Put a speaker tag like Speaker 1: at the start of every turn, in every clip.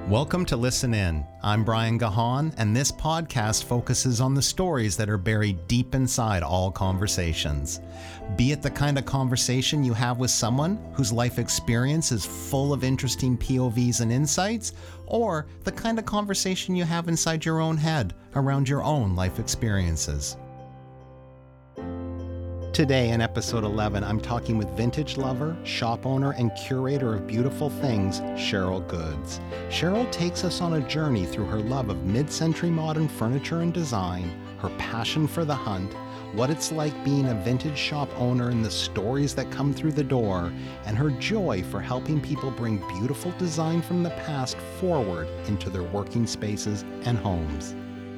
Speaker 1: Welcome to Listen In. I'm Brian Gahan, and this podcast focuses on the stories that are buried deep inside all conversations. Be it the kind of conversation you have with someone whose life experience is full of interesting POVs and insights, or the kind of conversation you have inside your own head around your own life experiences. Today in episode 11, I'm talking with vintage lover, shop owner, and curator of beautiful things, Cheryl Goods. Cheryl takes us on a journey through her love of mid-century modern furniture and design, her passion for the hunt, what it's like being a vintage shop owner and the stories that come through the door, and her joy for helping people bring beautiful design from the past forward into their working spaces and homes.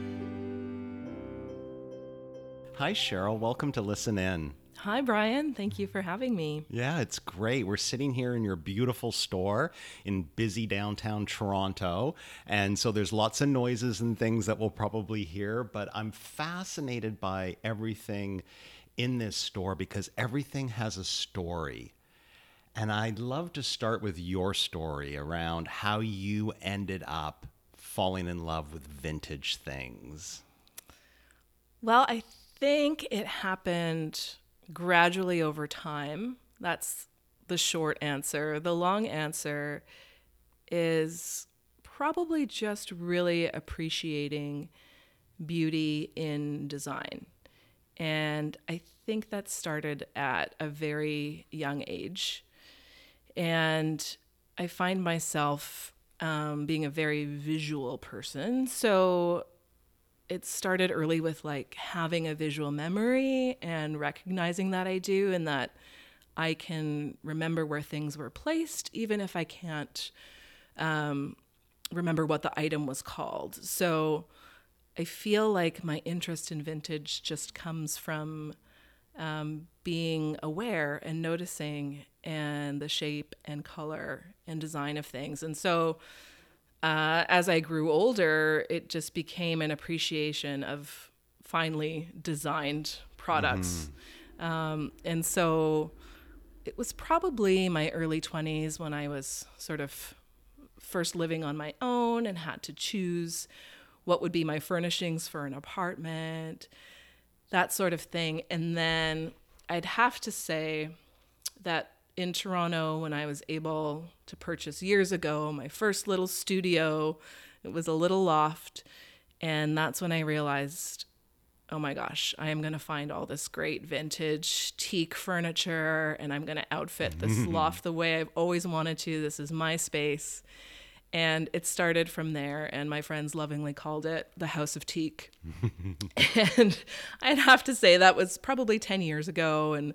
Speaker 1: Hi, Cheryl. Welcome to Listen In.
Speaker 2: Hi, Brian. Thank you for having me.
Speaker 1: Yeah, it's great. We're sitting here in your beautiful store in busy downtown Toronto. And so there's lots of noises and things that we'll probably hear, but I'm fascinated by everything in this store because everything has a story. And I'd love to start with your story around how you ended up falling in love with vintage things.
Speaker 2: Well, I think it happened gradually over time. That's the short answer. The long answer is probably just really appreciating beauty in design. And I think that started at a very young age. And I find myself being a very visual person. So it started early with like having a visual memory and recognizing that I do and that I can remember where things were placed, even if I can't remember what the item was called. So I feel like my interest in vintage just comes from being aware and noticing and the shape and color and design of things. And so as I grew older, it just became an appreciation of finely designed products. And so it was probably my early 20s when I was sort of first living on my own and had to choose what would be my furnishings for an apartment, that sort of thing. And then I'd have to say that in Toronto, when I was able to purchase years ago, my first little studio, it was a little loft. And that's when I realized, oh my gosh, I am going to find all this great vintage teak furniture and I'm going to outfit this loft the way I've always wanted to. This is my space. And it started from there. And my friends lovingly called it the House of Teak. And I'd have to say that was probably 10 years ago. And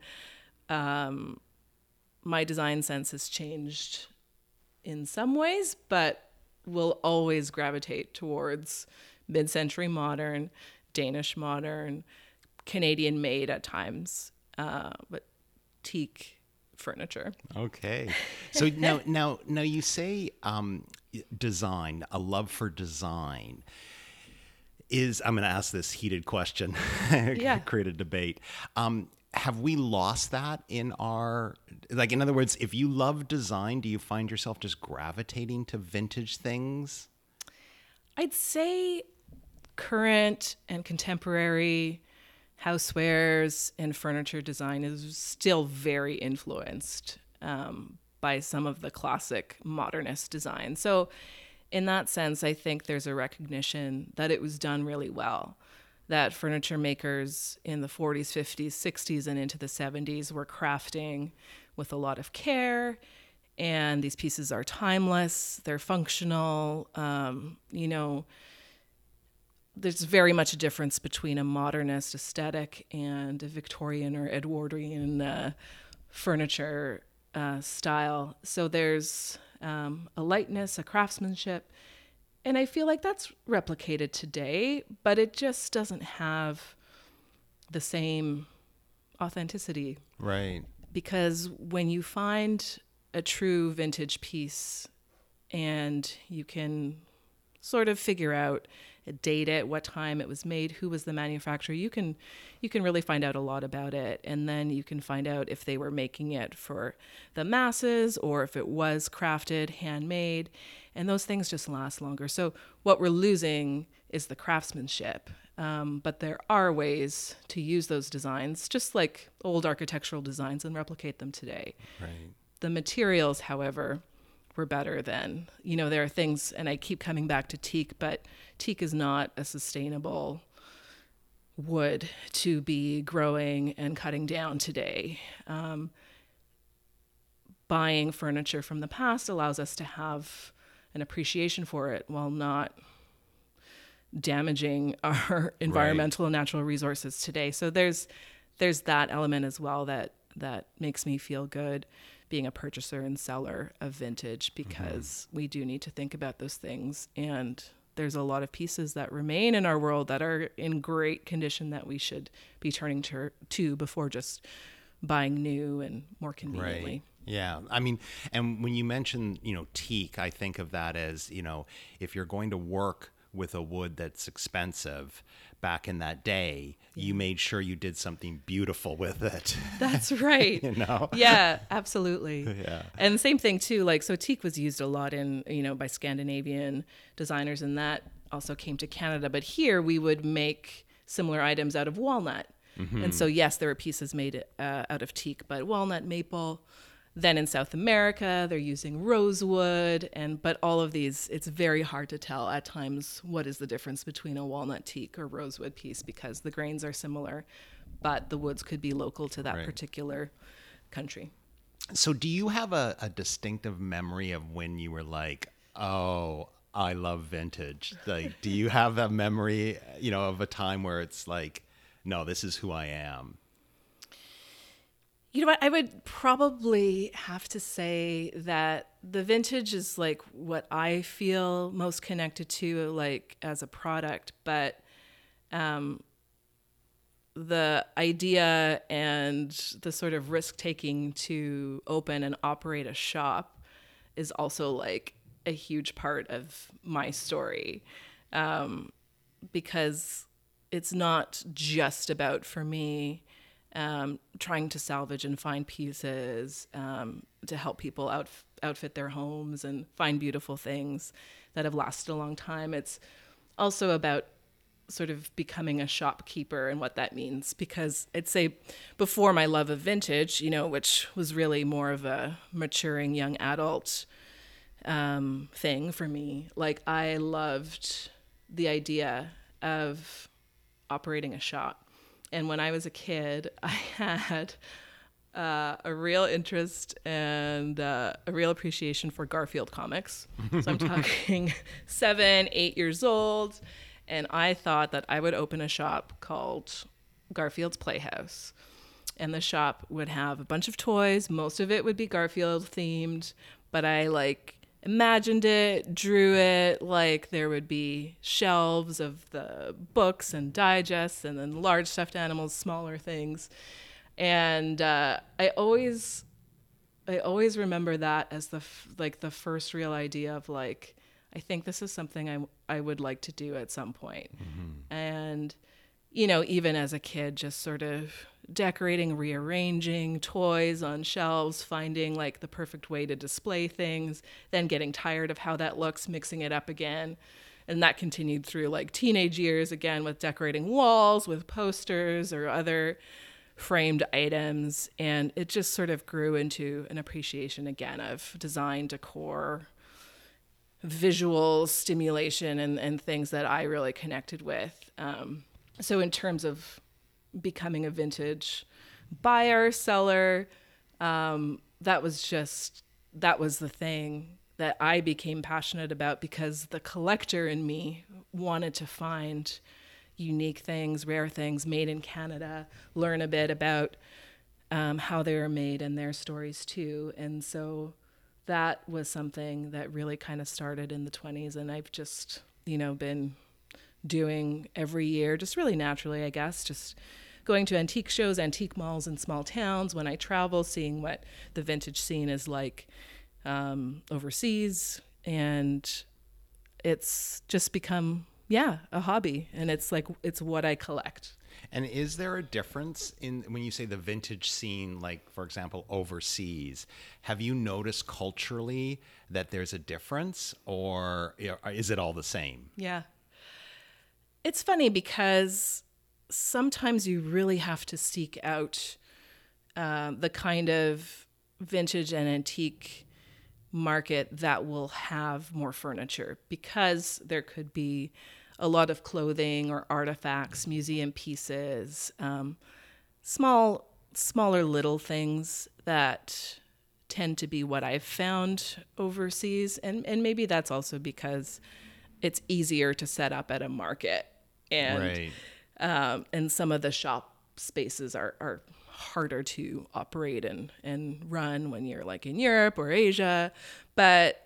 Speaker 2: my design sense has changed in some ways, but will always gravitate towards mid-century modern, Danish modern, Canadian made at times, but teak furniture.
Speaker 1: Okay. So now you say design, a love for design. I'm going to ask this heated question,
Speaker 2: Yeah.
Speaker 1: create a debate. Have we lost that in in other words, if you love design, do you find yourself just gravitating to vintage things?
Speaker 2: I'd say current and contemporary housewares and furniture design is still very influenced by some of the classic modernist design. So in that sense, I think there's a recognition that it was done really well, that furniture makers in the 40s, 50s, 60s, and into the 70s were crafting with a lot of care. And these pieces are timeless, they're functional. There's very much a difference between a modernist aesthetic and a Victorian or Edwardian furniture style. So there's a lightness, a craftsmanship. And I feel like that's replicated today, but it just doesn't have the same authenticity.
Speaker 1: Right.
Speaker 2: Because when you find a true vintage piece and you can sort of figure out, date it, what time it was made, who was the manufacturer, you can really find out a lot about it. And then you can find out if they were making it for the masses or if it was crafted, handmade. And those things just last longer. So what we're losing is the craftsmanship. But there are ways to use those designs, just like old architectural designs, and replicate them today.
Speaker 1: Right.
Speaker 2: The materials, however, were better then. You know, there are things, and I keep coming back to teak, but teak is not a sustainable wood to be growing and cutting down today. Buying furniture from the past allows us to have an appreciation for it while not damaging our environmental and natural resources today. So there's that element as well that makes me feel good being a purchaser and seller of vintage, because we do need to think about those things. And there's a lot of pieces that remain in our world that are in great condition that we should be turning to before just buying new and more conveniently.
Speaker 1: Right. Yeah. I mean, and when you mention, teak, I think of that as, if you're going to work with a wood that's expensive back in that day, you made sure you did something beautiful with it.
Speaker 2: That's right. Yeah, absolutely.
Speaker 1: Yeah.
Speaker 2: And the same thing too, so teak was used a lot in, by Scandinavian designers, and that also came to Canada. But here we would make similar items out of walnut. And so, yes, there are pieces made out of teak, but walnut, maple. Then in South America, they're using rosewood, but all of these, it's very hard to tell at times what is the difference between a walnut, teak, or rosewood piece, because the grains are similar, but the woods could be local to that particular country.
Speaker 1: So do you have a distinctive memory of when you were like, oh, I love vintage? Like, do you have that memory, of a time where it's like, no, this is who I am?
Speaker 2: You know what? I would probably have to say that the vintage is like what I feel most connected to, like as a product. But the idea and the sort of risk taking to open and operate a shop is also like a huge part of my story, because it's not just about, for me, trying to salvage and find pieces to help people outfit their homes and find beautiful things that have lasted a long time. It's also about sort of becoming a shopkeeper and what that means, because I'd say before my love of vintage, which was really more of a maturing young adult thing for me, like I loved the idea of operating a shop. And when I was a kid, I had a real interest and a real appreciation for Garfield comics. So I'm talking 7, 8 years old. And I thought that I would open a shop called Garfield's Playhouse. And the shop would have a bunch of toys. Most of it would be Garfield themed. But I imagined it, drew it, there would be shelves of the books and digests, and then large stuffed animals, smaller things. And I always remember that as the first real idea of I think this is something I would like to do at some point. And even as a kid, just sort of decorating, rearranging toys on shelves, finding the perfect way to display things, then getting tired of how that looks, mixing it up again. And that continued through teenage years, again, with decorating walls with posters or other framed items. And it just sort of grew into an appreciation again of design, decor, visual stimulation, and things that I really connected with. So in terms of becoming a vintage buyer, seller, that was the thing that I became passionate about, because the collector in me wanted to find unique things, rare things made in Canada, learn a bit about how they were made and their stories too. And so that was something that really kind of started in the 20s, and I've just, been doing every year, just really naturally, I guess, just going to antique shows, antique malls in small towns when I travel, seeing what the vintage scene is like overseas. And it's just become yeah, a hobby. And it's like, it's what I collect.
Speaker 1: And is there a difference in when you say the vintage scene, like, for example, overseas? Have you noticed culturally that there's a difference, or is it all the same?
Speaker 2: Yeah. It's funny because sometimes you really have to seek out the kind of vintage and antique market that will have more furniture, because there could be a lot of clothing or artifacts, museum pieces, smaller little things that tend to be what I've found overseas. And maybe that's also because it's easier to set up at a market, and
Speaker 1: Right.
Speaker 2: and some of the shop spaces are harder to operate and run when you're like in Europe or Asia. But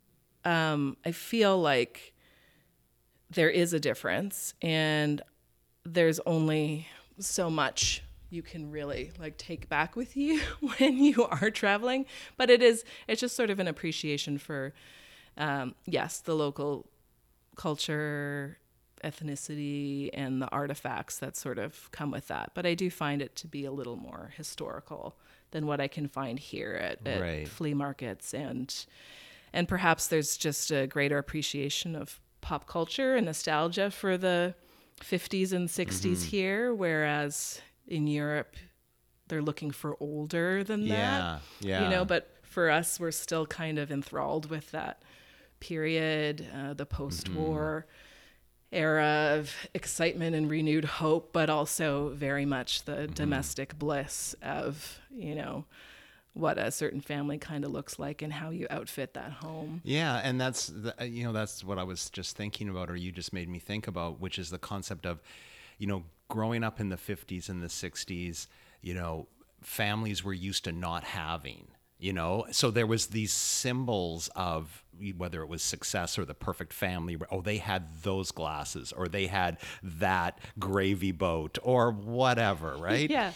Speaker 2: I feel like there is a difference, and there's only so much you can really like take back with you when you are traveling. But it's just sort of an appreciation for, yes, the local culture, ethnicity, and the artifacts that sort of come with that. But I do find it to be a little more historical than what I can find here at
Speaker 1: Right.
Speaker 2: flea markets, and perhaps there's just a greater appreciation of pop culture and nostalgia for the 50s and 60s here, whereas in Europe they're looking for older than
Speaker 1: Yeah.
Speaker 2: that.
Speaker 1: Yeah.
Speaker 2: But for us, we're still kind of enthralled with that period, the post-war era of excitement and renewed hope, but also very much the domestic bliss of, what a certain family kind of looks like and how you outfit that home.
Speaker 1: Yeah, and that's what I was just thinking about, or you just made me think about, which is the concept of, growing up in the 50s and the 60s, families were used to not having, so there was these symbols of whether it was success or the perfect family. Oh, they had those glasses, or they had that gravy boat, or whatever, right?
Speaker 2: Yeah.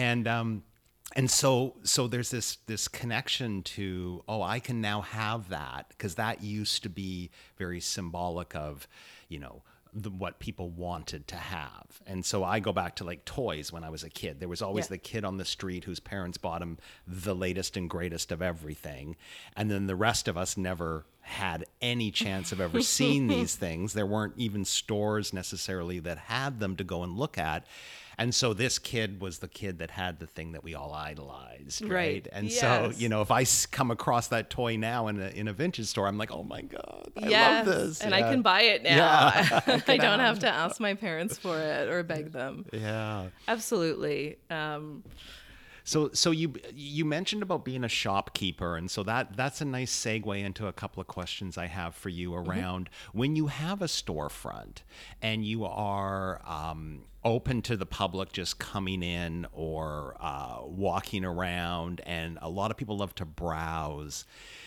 Speaker 1: And so there's this connection to, oh, I can now have that, because that used to be very symbolic of, what people wanted to have. And so I go back to like toys when I was a kid. There was always the kid on the street whose parents bought him the latest and greatest of everything. And then the rest of us never had any chance of ever seeing these things. There weren't even stores necessarily that had them to go and look at. And so this kid was the kid that had the thing that we all idolized, right?
Speaker 2: Right.
Speaker 1: And
Speaker 2: Yes.
Speaker 1: so, if I come across that toy now in a vintage store, I'm like, oh my God, I
Speaker 2: Yes,
Speaker 1: love this.
Speaker 2: and
Speaker 1: Yeah.
Speaker 2: I can buy it now.
Speaker 1: Yeah.
Speaker 2: I don't have to ask my parents for it or beg them.
Speaker 1: Yeah.
Speaker 2: Absolutely.
Speaker 1: So you mentioned about being a shopkeeper, and so that's a nice segue into a couple of questions I have for you around when you have a storefront and you are open to the public just coming in or walking around, and a lot of people love to browse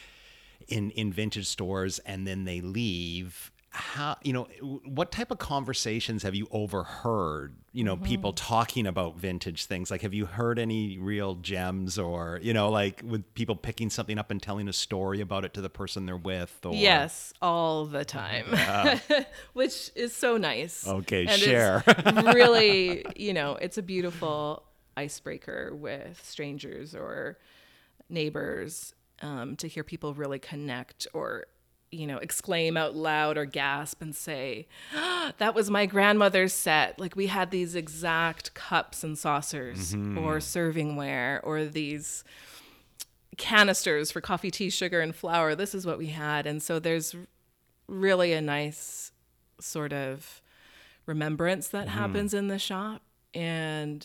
Speaker 1: in vintage stores and then they leave. How, what type of conversations have you overheard, people talking about vintage things? Like, have you heard any real gems, or, like with people picking something up and telling a story about it to the person they're with? Or...
Speaker 2: Yes, all the time, which is so nice.
Speaker 1: Okay,
Speaker 2: and
Speaker 1: share.
Speaker 2: It's really, it's a beautiful icebreaker with strangers or neighbors, to hear people really connect or exclaim out loud or gasp and say, "Ah, that was my grandmother's set. Like, we had these exact cups and saucers or servingware, or these canisters for coffee, tea, sugar, and flour. This is what we had." And so there's really a nice sort of remembrance that happens in the shop. And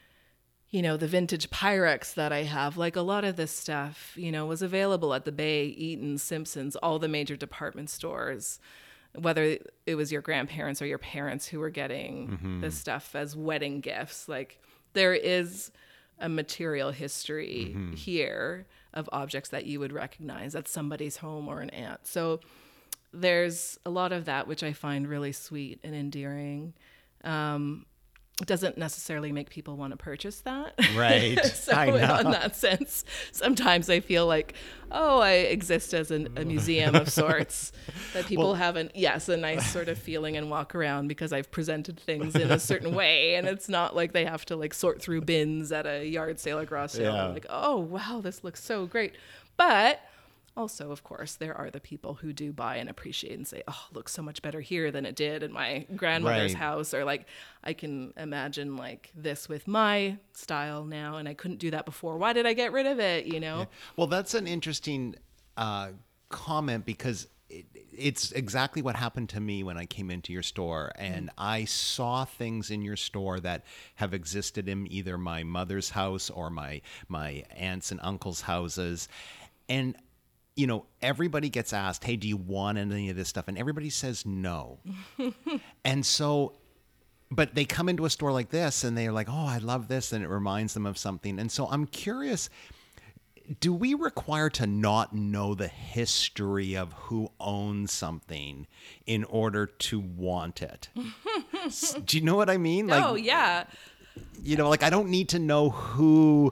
Speaker 2: the vintage Pyrex that I have, like a lot of this stuff, was available at the Bay, Eaton, Simpsons, all the major department stores, whether it was your grandparents or your parents who were getting this stuff as wedding gifts. Like, there is a material history here of objects that you would recognize at somebody's home or an aunt. So there's a lot of that, which I find really sweet and endearing. doesn't necessarily make people want to purchase that.
Speaker 1: Right.
Speaker 2: So
Speaker 1: I know.
Speaker 2: in that sense, sometimes I feel like, oh, I exist as a museum of sorts that people have a nice sort of feeling and walk around because I've presented things in a certain way. And it's not like they have to like sort through bins at a yard sale across hill.
Speaker 1: Yeah.
Speaker 2: Like, oh, wow, this looks so great. But also, of course, there are the people who do buy and appreciate and say, oh, it looks so much better here than it did in my grandmother's
Speaker 1: Right.
Speaker 2: house. Or like, I can imagine like this with my style now, and I couldn't do that before. Why did I get rid of it? You know?
Speaker 1: Well, that's an interesting comment because it's exactly what happened to me when I came into your store, and I saw things in your store that have existed in either my mother's house or my aunts and uncles' houses. And everybody gets asked, hey, do you want any of this stuff? And everybody says no. And so, but they come into a store like this and they're like, oh, I love this. And it reminds them of something. And so I'm curious, do we require to not know the history of who owns something in order to want it? Do you know what I mean?
Speaker 2: Oh, yeah.
Speaker 1: Like I don't need to know who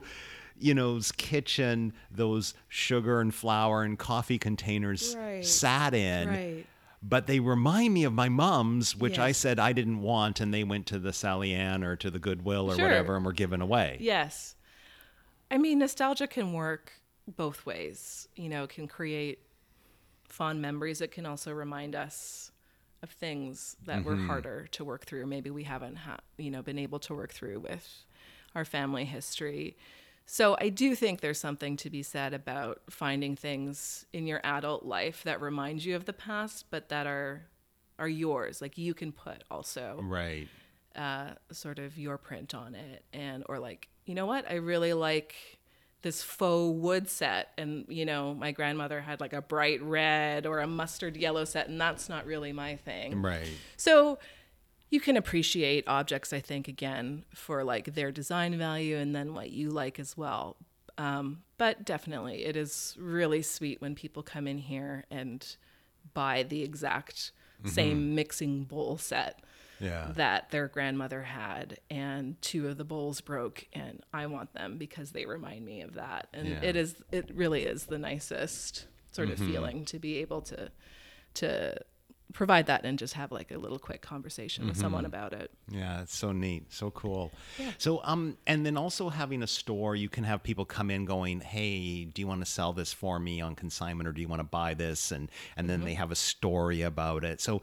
Speaker 1: kitchen those sugar and flour and coffee containers
Speaker 2: Right.
Speaker 1: sat in.
Speaker 2: Right.
Speaker 1: But they remind me of my mom's, which I
Speaker 2: Yes.
Speaker 1: said I didn't want, and they went to the Sally Ann or to the Goodwill or
Speaker 2: Sure.
Speaker 1: whatever and were given away.
Speaker 2: Yes. I mean, nostalgia can work both ways. It can create fond memories. It can also remind us of things that were harder to work through. Maybe we haven't been able to work through with our family history. So I do think there's something to be said about finding things in your adult life that remind you of the past, but that are yours. Like you can put also
Speaker 1: Right.
Speaker 2: sort of your print on it, or like, you know what, I really like this faux wood set, and my grandmother had like a bright red or a mustard yellow set, and that's not really my thing.
Speaker 1: Right.
Speaker 2: So you can appreciate objects, I think, again, for like their design value and then what you like as well. But definitely it is really sweet when people come in here and buy the exact same mixing bowl set
Speaker 1: Yeah.
Speaker 2: that their grandmother had, and 2 of the bowls broke, and I want them because they remind me of that. And
Speaker 1: Yeah.
Speaker 2: it really is the nicest sort of feeling to be able to provide that and just have like a little quick conversation with someone about it.
Speaker 1: Yeah, it's so neat, so cool.
Speaker 2: Yeah.
Speaker 1: So, and then also having a store, you can have people come in going, "Hey, do you want to sell this for me on consignment, or do you want to buy this?" And then they have a story about it. So,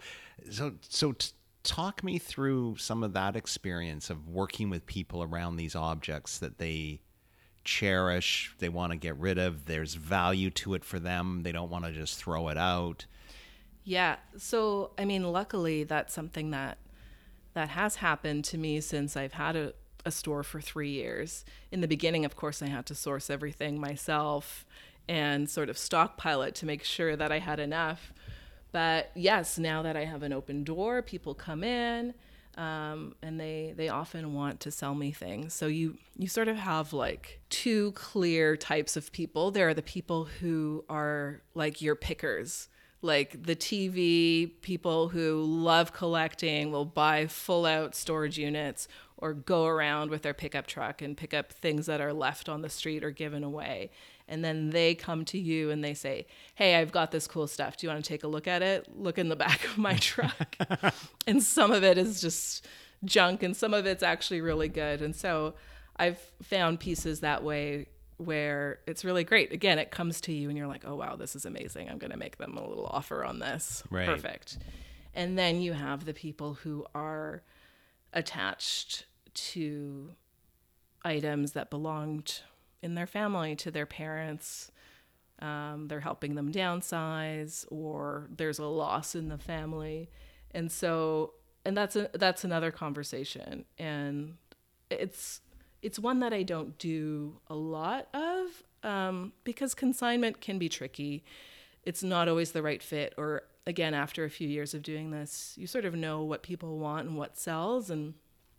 Speaker 1: talk me through some of that experience of working with people around these objects that they cherish, they want to get rid of. There's value to it for them. They don't want to just throw it out.
Speaker 2: Yeah. So, I mean, luckily that's something that has happened to me since I've had a store for 3 years. In the beginning, of course, I had to source everything myself and sort of stockpile it to make sure that I had enough. But yes, now that I have an open door, people come in, and they often want to sell me things. So you sort of have like 2 clear types of people. There are the people who are like your pickers, like the TV people who love collecting, will buy full out storage units or go around with their pickup truck and pick up things that are left on the street or given away. And then they come to you and they say, hey, I've got this cool stuff. Do you want to take a look at it? Look in the back of my truck. And some of it is just junk and some of it's actually really good. And so I've found pieces that way where it's really great. Again, it comes to you and you're like, oh, wow, this is amazing. I'm going to make them a little offer on this.
Speaker 1: Right.
Speaker 2: Perfect. And then you have the people who are attached to items that belonged in their family to their parents. They're helping them downsize, or there's a loss in the family. And so, and that's another conversation. And it's one that I don't do a lot of, because consignment can be tricky. It's not always the right fit. Or again, after a few years of doing this, you sort of know what people want and what sells. And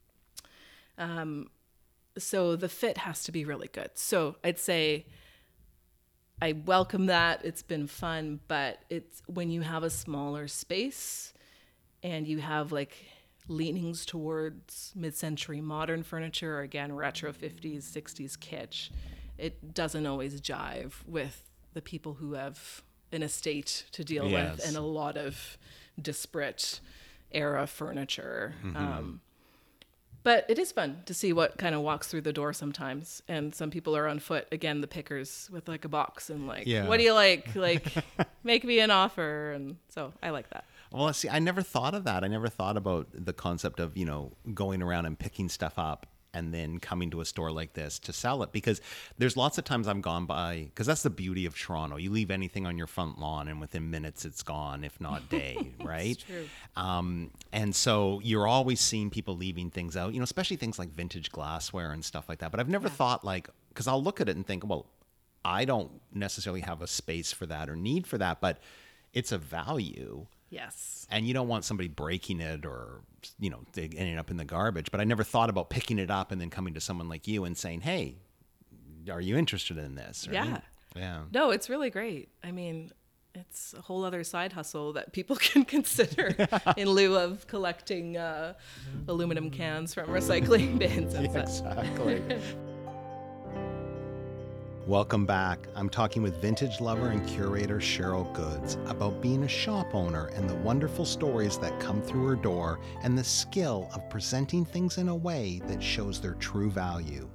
Speaker 2: so the fit has to be really good. So I'd say I welcome that. It's been fun, but it's when you have a smaller space and you have like leanings towards mid-century modern furniture, or again, retro 50s, 60s kitsch, it doesn't always jive with the people who have an estate to deal with and a lot of disparate era furniture. But it is fun to see what kind of walks through the door sometimes. And some people are on foot, again, the pickers with like a box and like, what do you like? Like, make me an offer. And so I like that.
Speaker 1: Well, see, I never thought of that. I never thought about the concept of, going around and picking stuff up and then coming to a store like this to sell it, because there's lots of times I've gone by, because that's the beauty of Toronto. You leave anything on your front lawn and within minutes it's gone, if not day, right?
Speaker 2: It's true.
Speaker 1: And so you're always seeing people leaving things out, especially things like vintage glassware and stuff like that. But I've never thought because I'll look at it and think, well, I don't necessarily have a space for that or need for that, but it's a value.
Speaker 2: Yes.
Speaker 1: And you don't want somebody breaking it or, ending up in the garbage. But I never thought about picking it up and then coming to someone like you and saying, hey, are you interested in this? Right? Yeah.
Speaker 2: No, it's really great. I mean, it's a whole other side hustle that people can consider in lieu of collecting aluminum cans from recycling bins and such.
Speaker 1: Exactly. Welcome back. I'm talking with vintage lover and curator Cheryl Goods about being a shop owner and the wonderful stories that come through her door and the skill of presenting things in a way that shows their true value.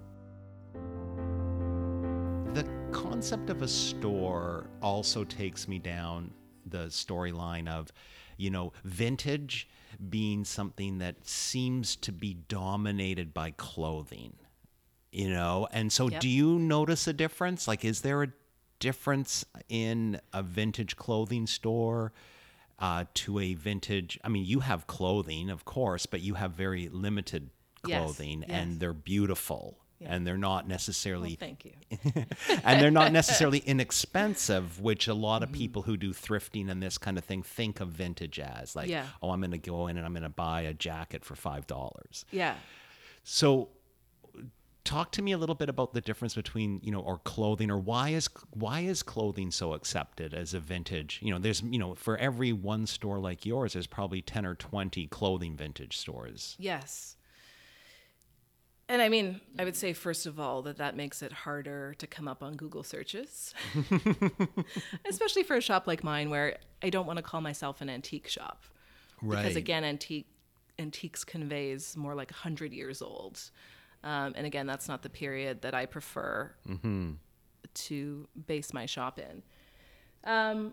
Speaker 1: The concept of a store also takes me down the storyline of, vintage being something that seems to be dominated by clothing. And so do you notice a difference? Like, is there a difference in a vintage clothing store to a vintage? I mean, you have clothing, of course, but you have very limited clothing and they're beautiful and they're not necessarily,
Speaker 2: thank you.
Speaker 1: and they're not necessarily inexpensive, which a lot of people who do thrifting and this kind of thing think of vintage as like, oh, I'm going to go in and I'm going to buy a jacket for $5.
Speaker 2: Yeah.
Speaker 1: So, talk to me a little bit about the difference between, or clothing, or why is clothing so accepted as a vintage? There's, for every one store like yours, there's probably 10 or 20 clothing vintage stores.
Speaker 2: Yes. And I mean, I would say, first of all, that makes it harder to come up on Google searches, especially for a shop like mine where I don't want to call myself an antique shop. Right. Because again, antiques conveys more like 100 years old. And again, that's not the period that I prefer to base my shop in. I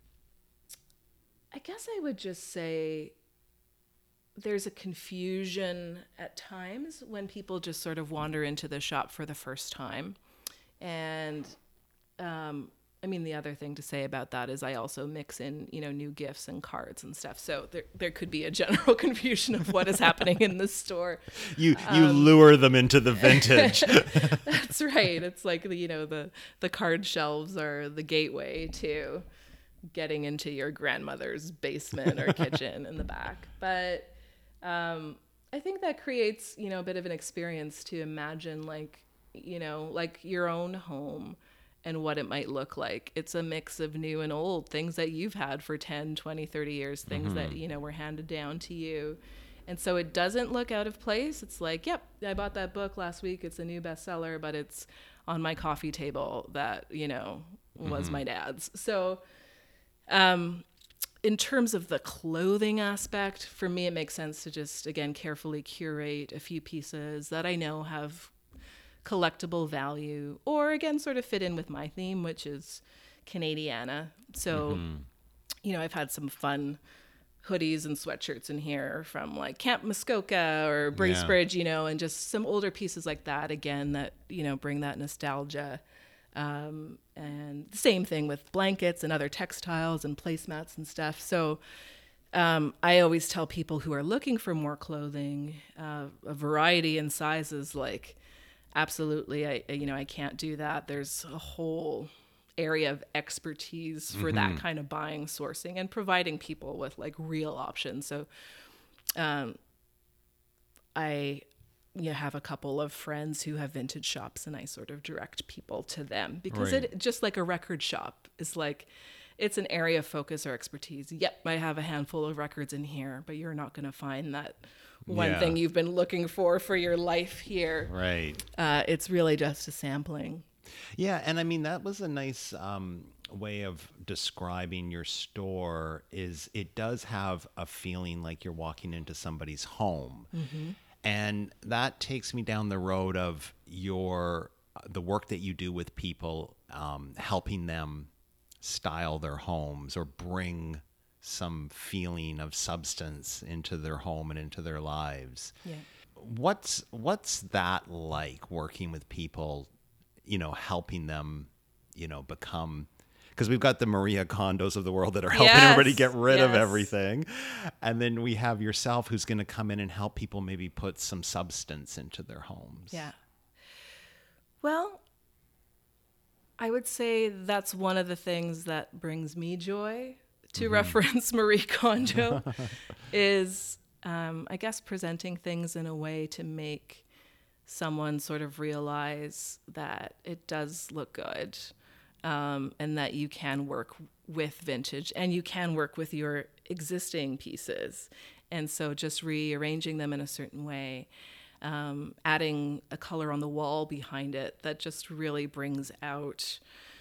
Speaker 2: guess I would just say there's a confusion at times when people just sort of wander into the shop for the first time. And I mean, the other thing to say about that is I also mix in, new gifts and cards and stuff. So there could be a general confusion of what is happening in the store.
Speaker 1: You lure them into the vintage.
Speaker 2: That's right. It's like, the card shelves are the gateway to getting into your grandmother's basement or kitchen in the back. But I think that creates, a bit of an experience to imagine like your own home and what it might look like. It's a mix of new and old, things that you've had for 10, 20, 30 years, things that, were handed down to you. And so it doesn't look out of place. It's like, yep, I bought that book last week. It's a new bestseller, but it's on my coffee table that, was my dad's. So in terms of the clothing aspect, for me, it makes sense to just, again, carefully curate a few pieces that I know have collectible value, or again, sort of fit in with my theme, which is Canadiana. So, I've had some fun hoodies and sweatshirts in here from like Camp Muskoka or Bracebridge, and just some older pieces like that, again, that, bring that nostalgia. And the same thing with blankets and other textiles and placemats and stuff. So I always tell people who are looking for more clothing, a variety in sizes, like, absolutely, I can't do that. There's a whole area of expertise for that kind of buying, sourcing, and providing people with like real options. So I have a couple of friends who have vintage shops, and I sort of direct people to them because it just like a record shop is like it's an area of focus or expertise. Yep, I have a handful of records in here, but you're not going to find that one thing you've been looking for your life here.
Speaker 1: Right.
Speaker 2: It's really just a sampling.
Speaker 1: Yeah, and I mean, that was a nice way of describing your store. Is it does have a feeling like you're walking into somebody's home. Mm-hmm. And that takes me down the road of the work that you do with people, helping them style their homes or bring some feeling of substance into their home and into their lives.
Speaker 2: Yeah.
Speaker 1: What's that like, working with people, helping them, become, because we've got the Maria Kondos of the world that are helping everybody get rid of everything. And then we have yourself, who's going to come in and help people maybe put some substance into their homes.
Speaker 2: Yeah. Well, I would say that's one of the things that brings me joy, to reference Marie Kondo, is, I guess, presenting things in a way to make someone sort of realize that it does look good, and that you can work with vintage and you can work with your existing pieces. And so just rearranging them in a certain way, adding a color on the wall behind it that just really brings out,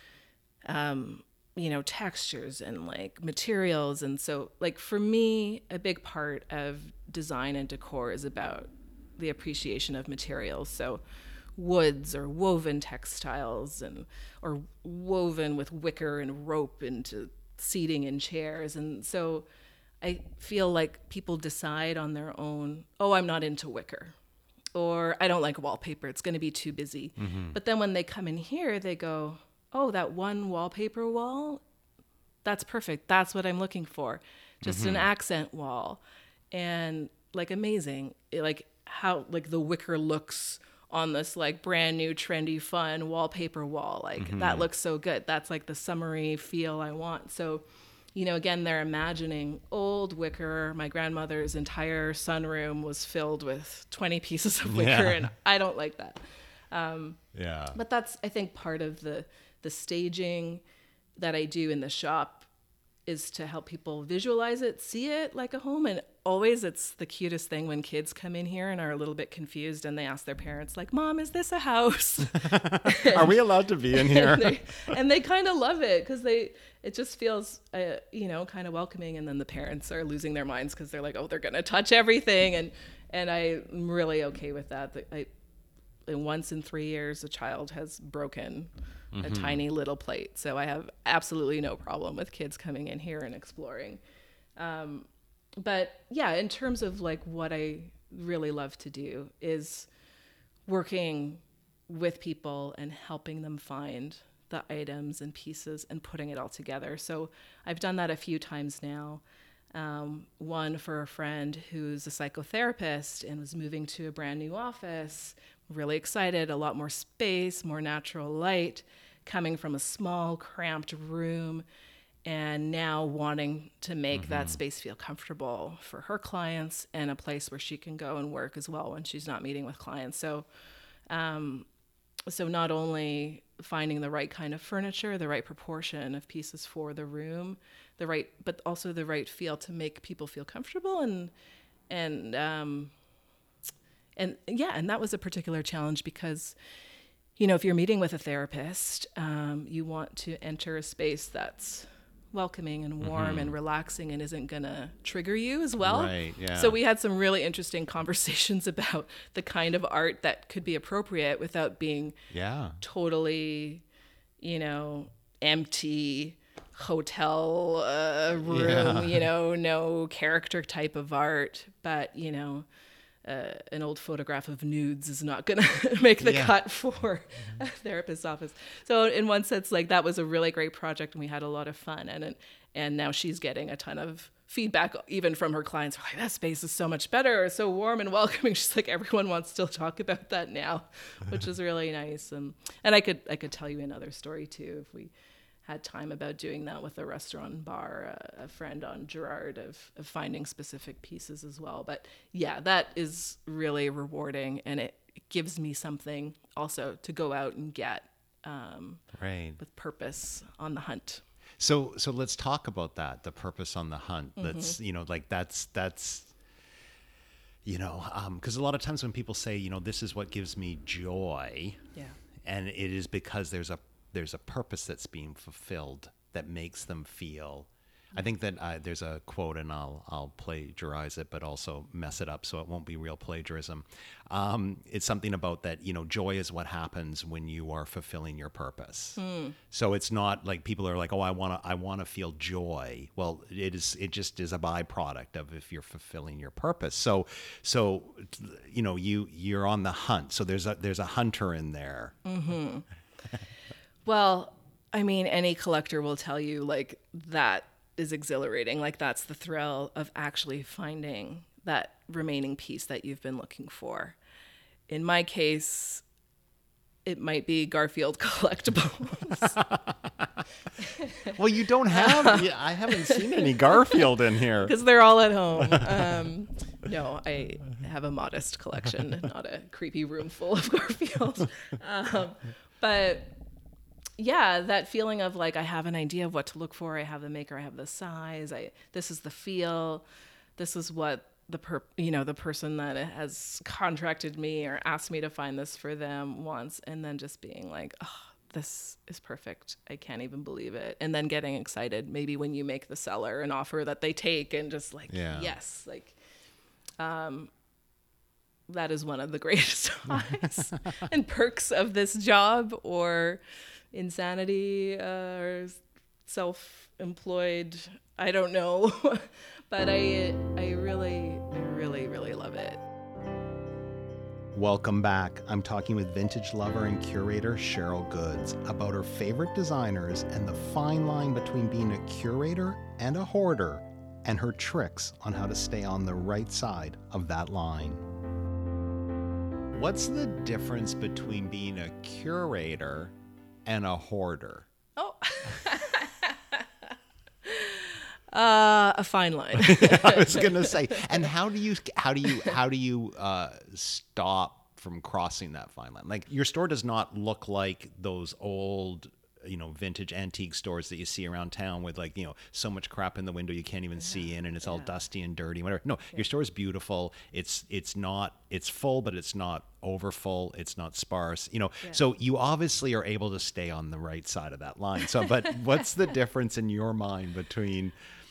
Speaker 2: textures and like materials. And so, like, for me, a big part of design and decor is about the appreciation of materials. So woods or woven textiles, or woven with wicker and rope into seating in chairs. And so I feel like people decide on their own, oh, I'm not into wicker, or I don't like wallpaper, it's going to be too busy. Mm-hmm. But then when they come in here, they go, oh, that one wallpaper wall, that's perfect. That's what I'm looking for. Just an accent wall. And like, amazing. Like how like the wicker looks on this like brand new trendy fun wallpaper wall. Like that looks so good. That's like the summery feel I want. So, again, they're imagining old wicker. My grandmother's entire sunroom was filled with 20 pieces of wicker, and I don't like that. But that's, I think, part of the staging that I do in the shop, is to help people visualize it, see it like a home. And always, it's the cutest thing when kids come in here and are a little bit confused, and they ask their parents, like, Mom, is this a house?
Speaker 1: Are we allowed to be in here?
Speaker 2: and they kind of love it, because it just feels, kind of welcoming. And then the parents are losing their minds because they're like, oh, they're going to touch everything. And I'm really okay with that. And once in 3 years, a child has broken a tiny little plate. So I have absolutely no problem with kids coming in here and exploring. But yeah, in terms of like what I really love to do is working with people and helping them find the items and pieces and putting it all together. So I've done that a few times now. One for a friend who's a psychotherapist and was moving to a brand new office, really excited, a lot more space, more natural light, coming from a small, cramped room, and now wanting to make that space feel comfortable for her clients and a place where she can go and work as well when she's not meeting with clients. So not only finding the right kind of furniture, the right proportion of pieces for the room, but also the right feel to make people feel comfortable, and that was a particular challenge because, if you're meeting with a therapist, you want to enter a space that's welcoming and warm and relaxing and isn't gonna trigger you as well.
Speaker 1: Right, yeah.
Speaker 2: So we had some really interesting conversations about the kind of art that could be appropriate without being totally, empty hotel room, no character type of art, but an old photograph of nudes is not going to make the cut for a therapist's office. So in one sense, like, that was a really great project and we had a lot of fun. And now she's getting a ton of feedback, even from her clients. Like, that space is so much better, so warm and welcoming. She's like, everyone wants to talk about that now, which is really nice. And I could tell you another story too, if we had time, about doing that with a restaurant and bar, a friend on Gerard, of finding specific pieces as well. But yeah, that is really rewarding, and it gives me something also to go out and get with purpose on the hunt.
Speaker 1: So let's talk about that, the purpose on the hunt. That's, because a lot of times when people say, this is what gives me joy,
Speaker 2: Yeah.
Speaker 1: and it is because there's a purpose that's being fulfilled that makes them feel. I think that there's a quote, and I'll plagiarize it, but also mess it up so it won't be real plagiarism. It's something about that, joy is what happens when you are fulfilling your purpose. So it's not like people are like, oh, I want to feel joy. Well, it just is a byproduct of if you're fulfilling your purpose. So you're on the hunt. So there's a hunter in there.
Speaker 2: Mm-hmm. Well, I mean, any collector will tell you like that is exhilarating. Like that's the thrill of actually finding that remaining piece that you've been looking for. In my case, it might be Garfield collectibles.
Speaker 1: Well, you don't have, I haven't seen any Garfield in here.
Speaker 2: Because they're all at home. No, I have a modest collection, not a creepy room full of Garfield. But yeah, that feeling of like, I have an idea of what to look for. I have the maker, I have the size. This is the feel. This is what the person that has contracted me or asked me to find this for them wants. And then just being like, oh, this is perfect. I can't even believe it. And then getting excited maybe when you make the seller an offer that they take and just like, yes, like, that is one of the greatest highs and perks of this job, or insanity, or self-employed. I don't know, but I really, really, really love it.
Speaker 1: Welcome back. I'm talking with vintage lover and curator Cheryl Goods about her favorite designers and the fine line between being a curator and a hoarder, and her tricks on how to stay on the right side of that line. What's the difference between being a curator and a hoarder?
Speaker 2: Oh, a fine line.
Speaker 1: I was gonna say, and how do you stop from crossing that fine line? Like, your store does not look like those old, vintage antique stores that you see around town with like, so much crap in the window you can't even see in, and it's all dusty and dirty, whatever. No, your store is beautiful. It's full, but it's not over full. It's not sparse, so you obviously are able to stay on the right side of that line. So, but what's the difference in your mind between?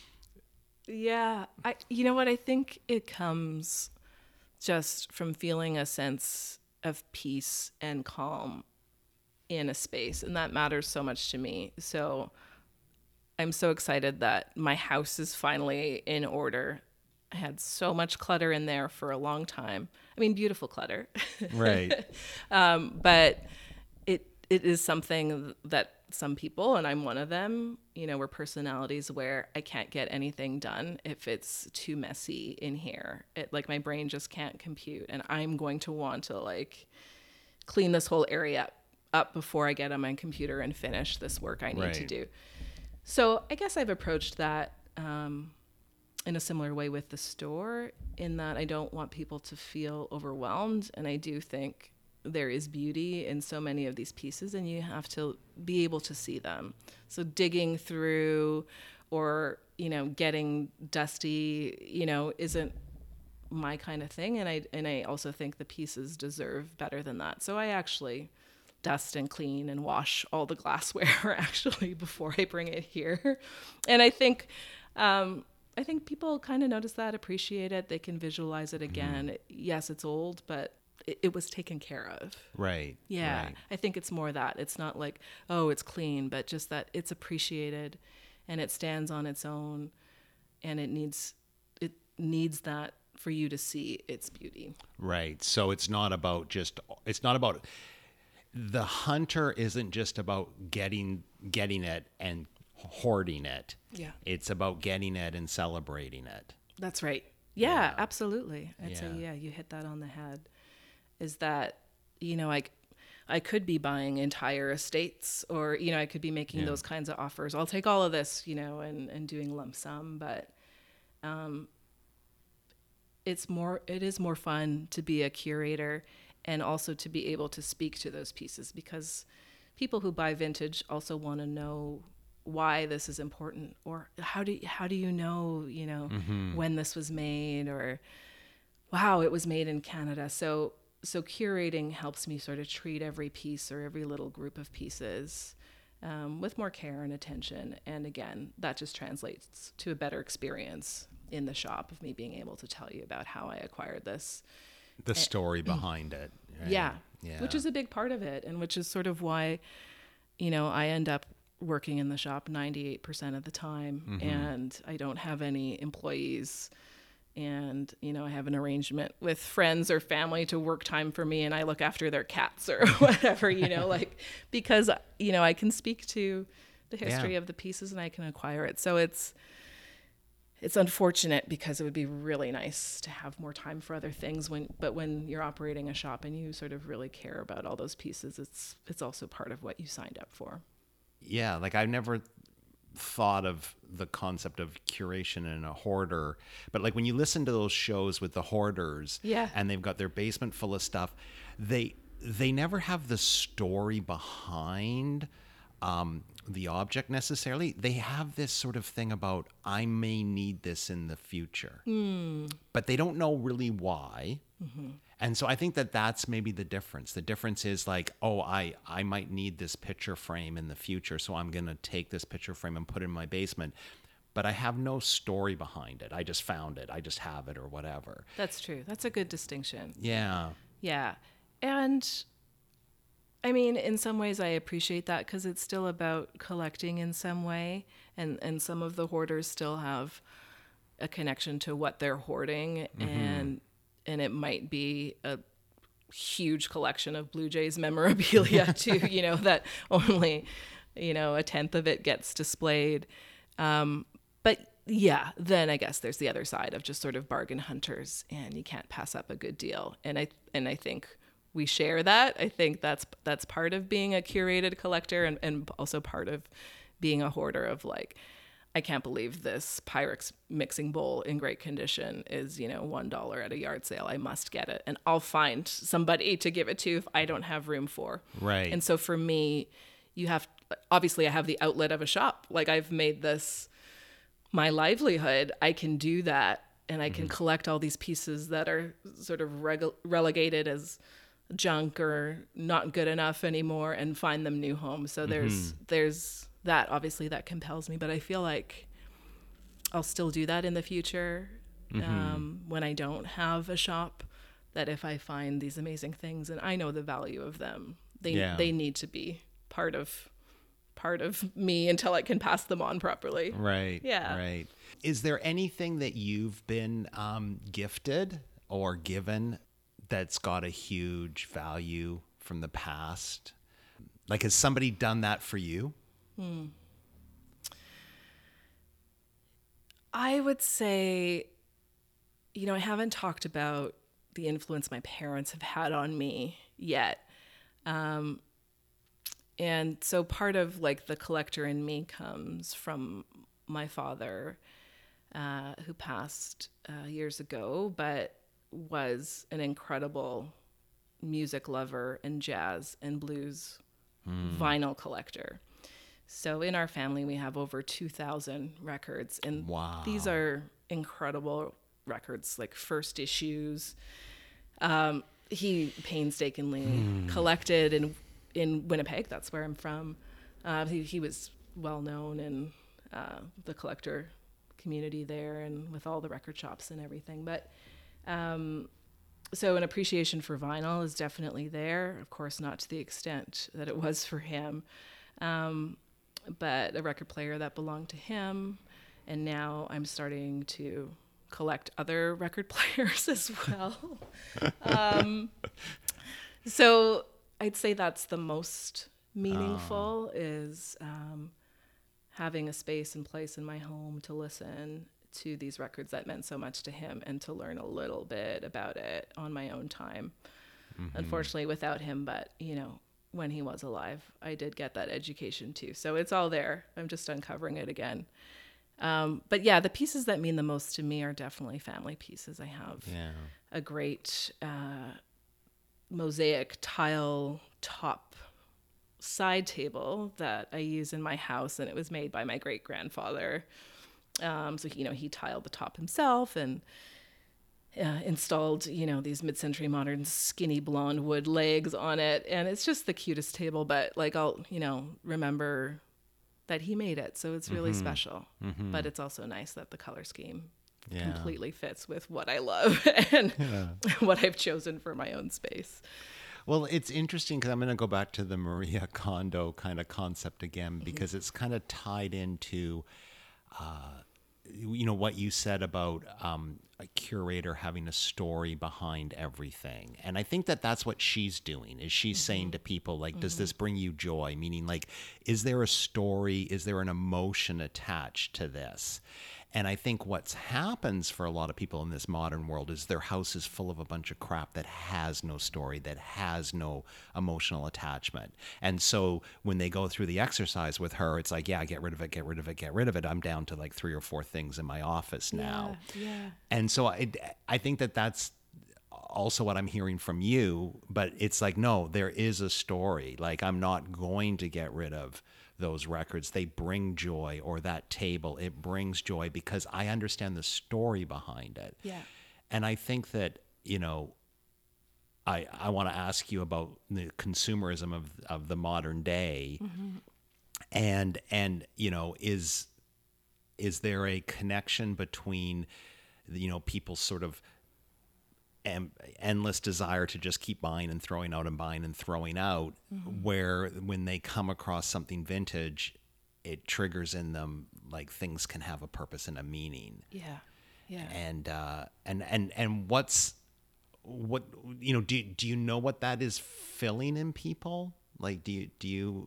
Speaker 2: Yeah, you know what? I think it comes just from feeling a sense of peace and calm in a space, and that matters so much to me. So I'm so excited that my house is finally in order. I had so much clutter in there for a long time. I mean, beautiful clutter.
Speaker 1: Right.
Speaker 2: But it is something that some people, and I'm one of them, we're personalities where I can't get anything done if it's too messy in here. Like my brain just can't compute, and I'm going to want to like clean this whole area up before I get on my computer and finish this work I need to do. So I guess I've approached that in a similar way with the store, in that I don't want people to feel overwhelmed. And I do think there is beauty in so many of these pieces, and you have to be able to see them. So digging through or, getting dusty, isn't my kind of thing. And I also think the pieces deserve better than that. So I actually dust and clean and wash all the glassware actually before I bring it here. And I think people kind of notice that, appreciate it. They can visualize it again. Mm. Yes, it's old, but it was taken care of.
Speaker 1: Right.
Speaker 2: Yeah.
Speaker 1: Right.
Speaker 2: I think it's more that. It's not like, oh, it's clean, but just that it's appreciated and it stands on its own, and it needs that for you to see its beauty.
Speaker 1: Right. So it's not about the hunter isn't just about getting it and hoarding it.
Speaker 2: Yeah.
Speaker 1: It's about getting it and celebrating it.
Speaker 2: That's right. Yeah. Absolutely. I'd say, you hit that on the head. Is that, I could be buying entire estates, or, I could be making those kinds of offers. I'll take all of this, and doing lump sum, but it is more fun to be a curator, and also to be able to speak to those pieces, because people who buy vintage also want to know why this is important, or how do you know, when this was made, or wow, it was made in Canada. So curating helps me sort of treat every piece or every little group of pieces with more care and attention. And again, that just translates to a better experience in the shop of me being able to tell you about how I acquired this.
Speaker 1: The story behind it. Right?
Speaker 2: Yeah. Which is a big part of it, and which is sort of why, I end up working in the shop 98% of the time, and I don't have any employees. And, I have an arrangement with friends or family to work time for me, and I look after their cats or whatever, because, I can speak to the history of the pieces and I can acquire it. So it's unfortunate, because it would be really nice to have more time for other things but when you're operating a shop and you sort of really care about all those pieces, it's also part of what you signed up for.
Speaker 1: Yeah. Like, I've never thought of the concept of curation and a hoarder, but like when you listen to those shows with the hoarders, and they've got their basement full of stuff, they never have the story behind the object necessarily. They have this sort of thing about, I may need this in the future, but they don't know really why. And so I think that's maybe the difference. The difference is like, oh, I might need this picture frame in the future, so I'm going to take this picture frame and put it in my basement. But I have no story behind it. I just found it. I just have it or whatever.
Speaker 2: That's true. That's a good distinction.
Speaker 1: Yeah.
Speaker 2: Yeah. And I mean, in some ways I appreciate that, because it's still about collecting in some way. And some of the hoarders still have a connection to what they're hoarding. And it might be a huge collection of Blue Jays memorabilia too, that only, a tenth of it gets displayed. But yeah, then I guess there's the other side of just sort of bargain hunters, and you can't pass up a good deal. And I think we share that. I think that's part of being a curated collector, and also part of being a hoarder, of like, I can't believe this Pyrex mixing bowl in great condition is, $1 at a yard sale. I must get it. And I'll find somebody to give it to if I don't have room for.
Speaker 1: Right.
Speaker 2: And so for me, obviously I have the outlet of a shop. Like, I've made this my livelihood. I can do that, and I can collect all these pieces that are sort of relegated as junk or not good enough anymore, and find them new homes. So there's that, obviously, that compels me, but I feel like I'll still do that in the future, when I don't have a shop, that if I find these amazing things and I know the value of them, they need to be part of me until I can pass them on properly.
Speaker 1: Right.
Speaker 2: Yeah.
Speaker 1: Right. Is there anything that you've been gifted or given that's got a huge value from the past? Like, has somebody done that for you?
Speaker 2: I would say, I haven't talked about the influence my parents have had on me yet. And so part of like the collector in me comes from my father, who passed years ago, but was an incredible music lover and jazz and blues vinyl collector. So in our family, we have over 2,000 records, and these are incredible records, like first issues. He painstakingly collected in Winnipeg. That's where I'm from. He was well known in the collector community there, and with all the record shops and everything. But so an appreciation for vinyl is definitely there. Of course, not to the extent that it was for him. But a record player that belonged to him. And now I'm starting to collect other record players as well. So I'd say that's the most meaningful, is having a space and place in my home to listen to these records that meant so much to him, and to learn a little bit about it on my own time. Unfortunately, without him, but when he was alive, I did get that education too. So it's all there. I'm just uncovering it again. But yeah, the pieces that mean the most to me are definitely family pieces. I have a great mosaic tile top side table that I use in my house, and it was made by my great grandfather. So he tiled the top himself and installed these mid-century modern skinny blonde wood legs on it, and it's just the cutest table. But like I'll remember that he made it, so it's really special. But it's also nice that the color scheme completely fits with what I love and what I've chosen for my own space.
Speaker 1: Well, it's interesting because I'm going to go back to the Marie Kondo kind of concept again, because it's kind of tied into, what you said about a curator having a story behind everything. And I think that that's what she's doing, is she's saying to people, like, does this bring you joy? Meaning, like, is there a story? Is there an emotion attached to this? And I think what happens for a lot of people in this modern world is their house is full of a bunch of crap that has no story, that has no emotional attachment. And so when they go through the exercise with her, it's like, yeah, get rid of it, get rid of it, get rid of it. I'm down to like 3 or 4 things in my office now.
Speaker 2: Yeah.
Speaker 1: And so I think that that's also what I'm hearing from you, but it's like, no, there is a story. Like, I'm not going to get rid of those records. They bring joy, or that table, it brings joy because I understand the story behind it.
Speaker 2: Yeah.
Speaker 1: And I think that, I want to ask you about the consumerism of the modern day. And is there a connection between, people's sort of endless desire to just keep buying and throwing out and buying and throwing out, where when they come across something vintage, it triggers in them like things can have a purpose and a meaning.
Speaker 2: Yeah.
Speaker 1: And what do you know what that is filling in people? Like, do you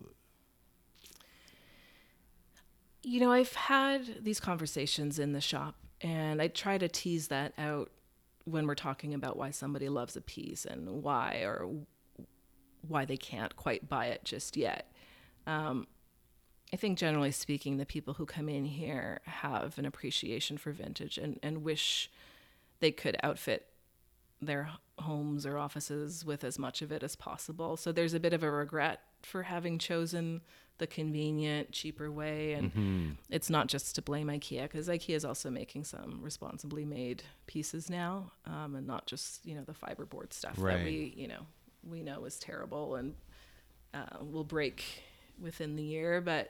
Speaker 2: I've had these conversations in the shop, and I try to tease that out when we're talking about why somebody loves a piece and why they can't quite buy it just yet. I think generally speaking, the people who come in here have an appreciation for vintage and wish they could outfit their homes or offices with as much of it as possible. So there's a bit of a regret for having chosen the convenient, cheaper way. And it's not just to blame IKEA, because IKEA is also making some responsibly made pieces now, and not just, the fiberboard stuff that we know is terrible and will break within the year. But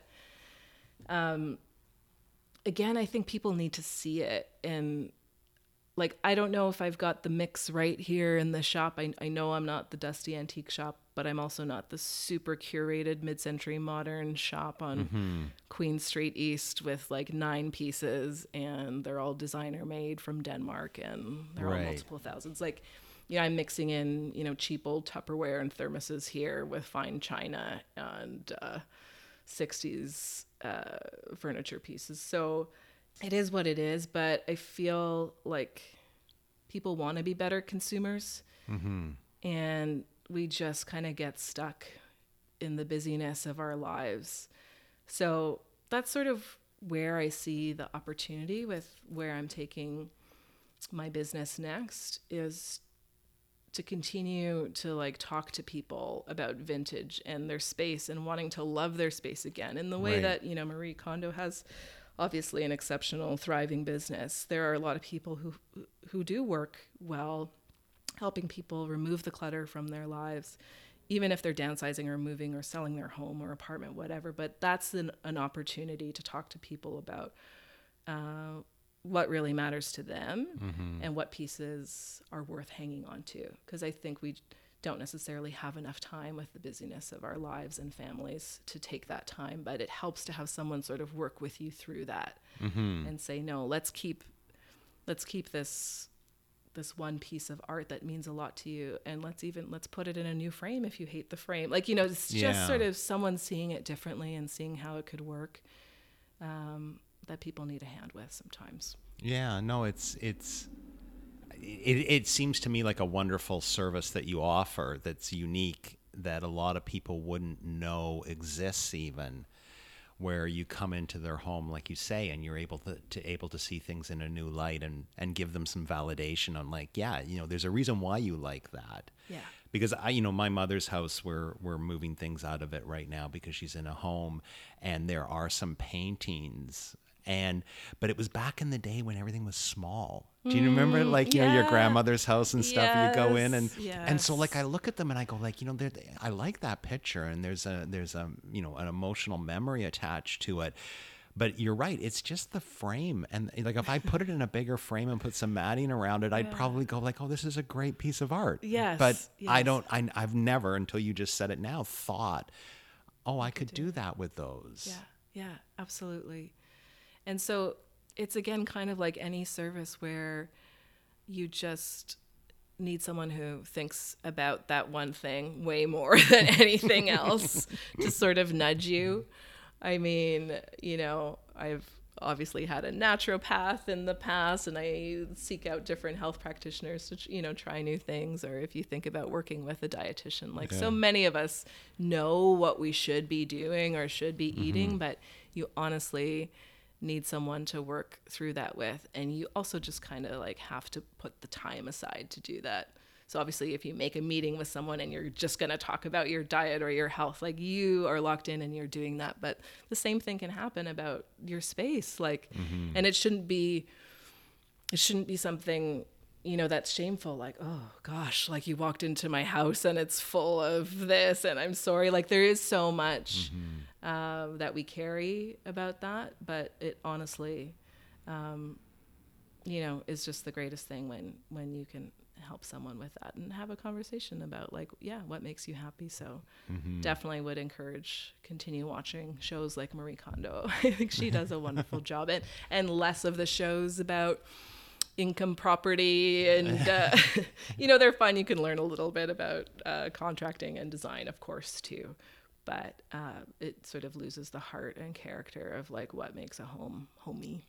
Speaker 2: again, I think people need to see it. And like, I don't know if I've got the mix right here in the shop. I know I'm not the dusty antique shop, but I'm also not the super curated mid-century modern shop on Queen Street East with like 9 pieces, and they're all designer made from Denmark, and they're all multiple thousands. Like, I'm mixing in, cheap old Tupperware and thermoses here with fine china and 60s furniture pieces. So it is what it is, but I feel like people want to be better consumers, and we just kind of get stuck in the busyness of our lives. So that's sort of where I see the opportunity with where I'm taking my business next, is to continue to like talk to people about vintage and their space and wanting to love their space again in the way that, Marie Kondo has obviously an exceptional, thriving business. There are a lot of people who do work well, helping people remove the clutter from their lives, even if they're downsizing or moving or selling their home or apartment, whatever. But that's an opportunity to talk to people about what really matters to them and what pieces are worth hanging on to. Because I think we don't necessarily have enough time with the busyness of our lives and families to take that time, but it helps to have someone sort of work with you through that and say, no, let's keep this one piece of art that means a lot to you, and let's put it in a new frame if you hate the frame. Like, it's just sort of someone seeing it differently and seeing how it could work, that people need a hand with sometimes.
Speaker 1: Yeah, no, it seems to me like a wonderful service that you offer that's unique, that a lot of people wouldn't know exists even, where you come into their home, like you say, and you're able to see things in a new light and give them some validation on like, yeah, there's a reason why you like that.
Speaker 2: Yeah.
Speaker 1: Because my mother's house, we're moving things out of it right now because she's in a home, and there are some paintings. But it was back in the day when everything was small. Do you remember, like, your grandmother's house and stuff? And you go in and so like I look at them and I go like, I like that picture, and there's an emotional memory attached to it. But you're right, it's just the frame. And like if I put it in a bigger frame and put some matting around it, I'd probably go like, oh, this is a great piece of art.
Speaker 2: Yes.
Speaker 1: But I've never, until you just said it now, thought, oh, I could do that with those.
Speaker 2: Yeah, absolutely. And so it's, again, kind of like any service where you just need someone who thinks about that one thing way more than anything else to sort of nudge you. I mean, I've obviously had a naturopath in the past, and I seek out different health practitioners to, try new things. Or if you think about working with a dietitian, like so many of us know what we should be doing or should be eating, but you honestly need someone to work through that with. And you also just kind of like have to put the time aside to do that. So obviously if you make a meeting with someone and you're just going to talk about your diet or your health, like you are locked in and you're doing that. But the same thing can happen about your space. Like, and it shouldn't be something, that's shameful. Like, oh gosh, like you walked into my house and it's full of this and I'm sorry. Like there is so much that we carry about that, but it honestly, is just the greatest thing when you can help someone with that and have a conversation about like, what makes you happy. So definitely would encourage continue watching shows like Marie Kondo. I think she does a wonderful job, and less of the shows about income property and they're fun. You can learn a little bit about contracting and design, of course, too, but it sort of loses the heart and character of like what makes a home homey.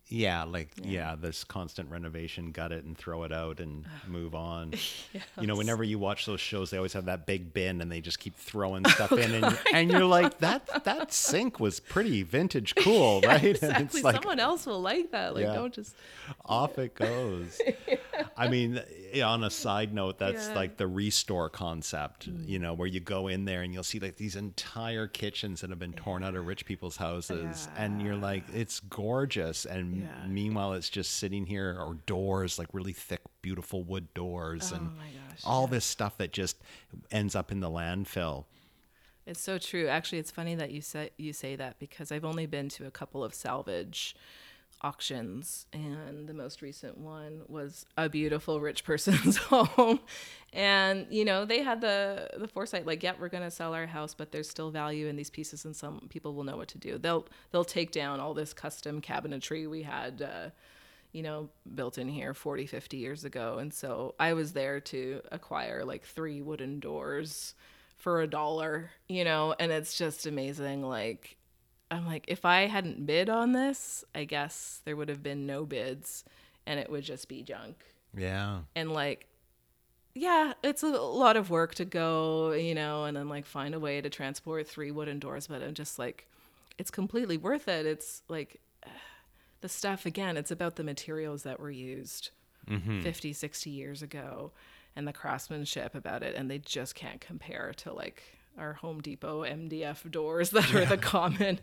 Speaker 2: This constant renovation, gut it and throw it out and move on. Yes. Whenever you watch those shows, they always have that big bin and they just keep throwing stuff in, and you're like, that sink was pretty vintage cool, right? Exactly.
Speaker 1: And it's like,
Speaker 2: someone else will like that. Like don't just
Speaker 1: off it goes. I mean, on a side note, that's like the restore concept, where you go in there and you'll see like these entire kitchens that have been torn out of rich people's houses, and you're like, it's gorgeous, and meanwhile it's just sitting here, or doors, like really thick, beautiful wood doors, and all this stuff that just ends up in the landfill.
Speaker 2: It's so true. Actually, it's funny that you say that, because I've only been to a couple of salvage auctions, and the most recent one was a beautiful rich person's home, and they had the foresight, like, we're going to sell our house, but there's still value in these pieces, and some people will know what to do. They'll take down all this custom cabinetry we had built in here 40-50 years ago. And so I was there to acquire like 3 wooden doors for $1, and it's just amazing. Like, I'm like, if I hadn't bid on this, I guess there would have been no bids and it would just be junk.
Speaker 1: Yeah.
Speaker 2: And like, it's a lot of work to go, and then like find a way to transport 3 wooden doors, but I'm just like, it's completely worth it. It's like the stuff, again, it's about the materials that were used 50, 60 years ago and the craftsmanship about it. And they just can't compare to like our Home Depot MDF doors that are the common,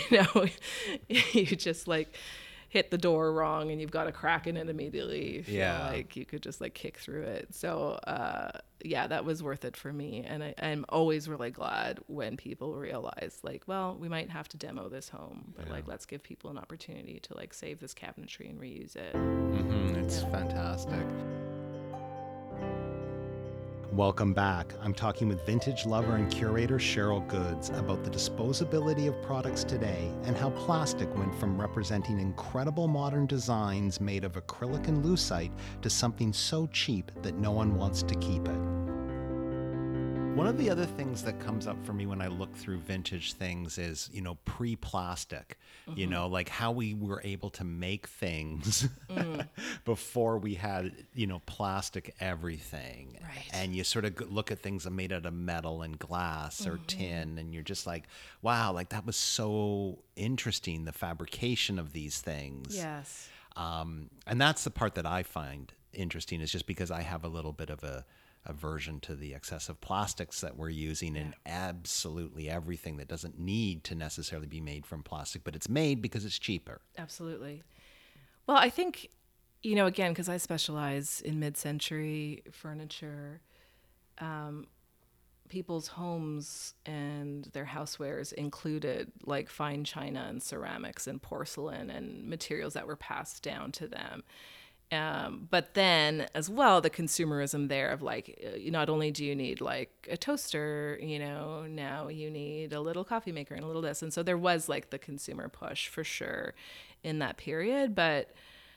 Speaker 2: you just like hit the door wrong and you've got a crack in it immediately. You feel like you could just like kick through it. So that was worth it for me. And I'm always really glad when people realize like, well, we might have to demo this home, but like, let's give people an opportunity to like save this cabinetry and reuse it.
Speaker 1: It's fantastic. Welcome back. I'm talking with vintage lover and curator Cheryl Goods about the disposability of products today and how plastic went from representing incredible modern designs made of acrylic and lucite to something so cheap that no one wants to keep it. One of the other things that comes up for me when I look through vintage things is, pre-plastic, like how we were able to make things before we had, plastic everything.
Speaker 2: Right.
Speaker 1: And you sort of look at things that are made out of metal and glass or tin, and you're just like, wow, like that was so interesting, the fabrication of these things.
Speaker 2: Yes.
Speaker 1: And that's the part that I find interesting, is just because I have a little bit of a aversion to the excessive plastics that we're using in absolutely everything that doesn't need to necessarily be made from plastic, but it's made because it's cheaper.
Speaker 2: Absolutely. Well, I think, again, because I specialize in mid-century furniture, people's homes and their housewares included like fine china and ceramics and porcelain and materials that were passed down to them. But then as well, the consumerism there of like, not only do you need like a toaster, now you need a little coffee maker and a little this. And so there was like the consumer push for sure in that period. But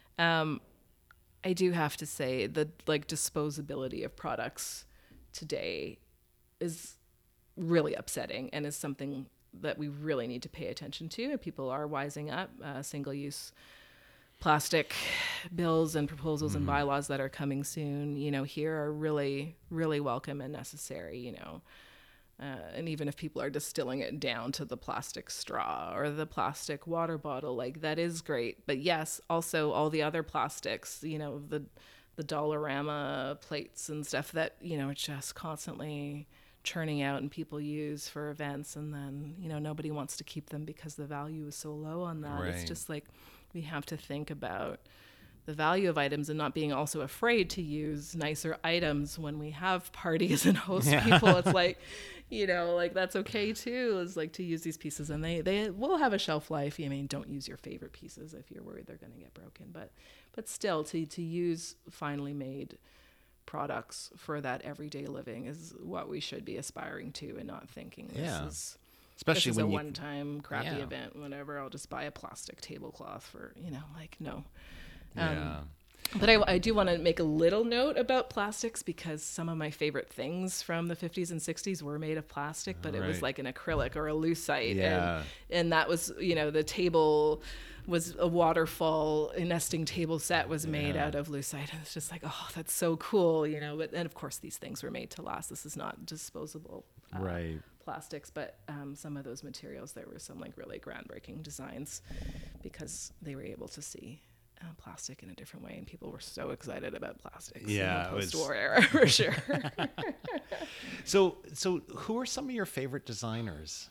Speaker 2: I do have to say the like disposability of products today is really upsetting and is something that we really need to pay attention to. People are wising up. Single-use plastic bills and proposals and bylaws that are coming soon, here are really, really welcome and necessary, and even if people are distilling it down to the plastic straw or the plastic water bottle, like that is great. But yes, also all the other plastics, the Dollarama plates and stuff that, it's just constantly churning out and people use for events. And then, nobody wants to keep them because the value is so low on that. Right. It's just like, we have to think about the value of items and not being also afraid to use nicer items when we have parties and host people. It's like, like that's okay too, is like to use these pieces and they will have a shelf life. I mean, don't use your favorite pieces if you're worried they're going to get broken, but still to use finely made products for that everyday living is what we should be aspiring to, and not thinking especially this is when a one-time crappy event, whatever, I'll just buy a plastic tablecloth for, no. But I do want to make a little note about plastics, because some of my favorite things from the 50s and 60s were made of plastic, but it was like an acrylic or a lucite. Yeah. And that was, the table was a waterfall, a nesting table set was made out of lucite. And it's just like, oh, that's so cool, But, and of course, these things were made to last. This is not disposable. Plastics, but some of those materials, there were some like really groundbreaking designs because they were able to see plastic in a different way, and people were so excited about plastics in the post-war era for sure.
Speaker 1: So who are some of your favorite designers?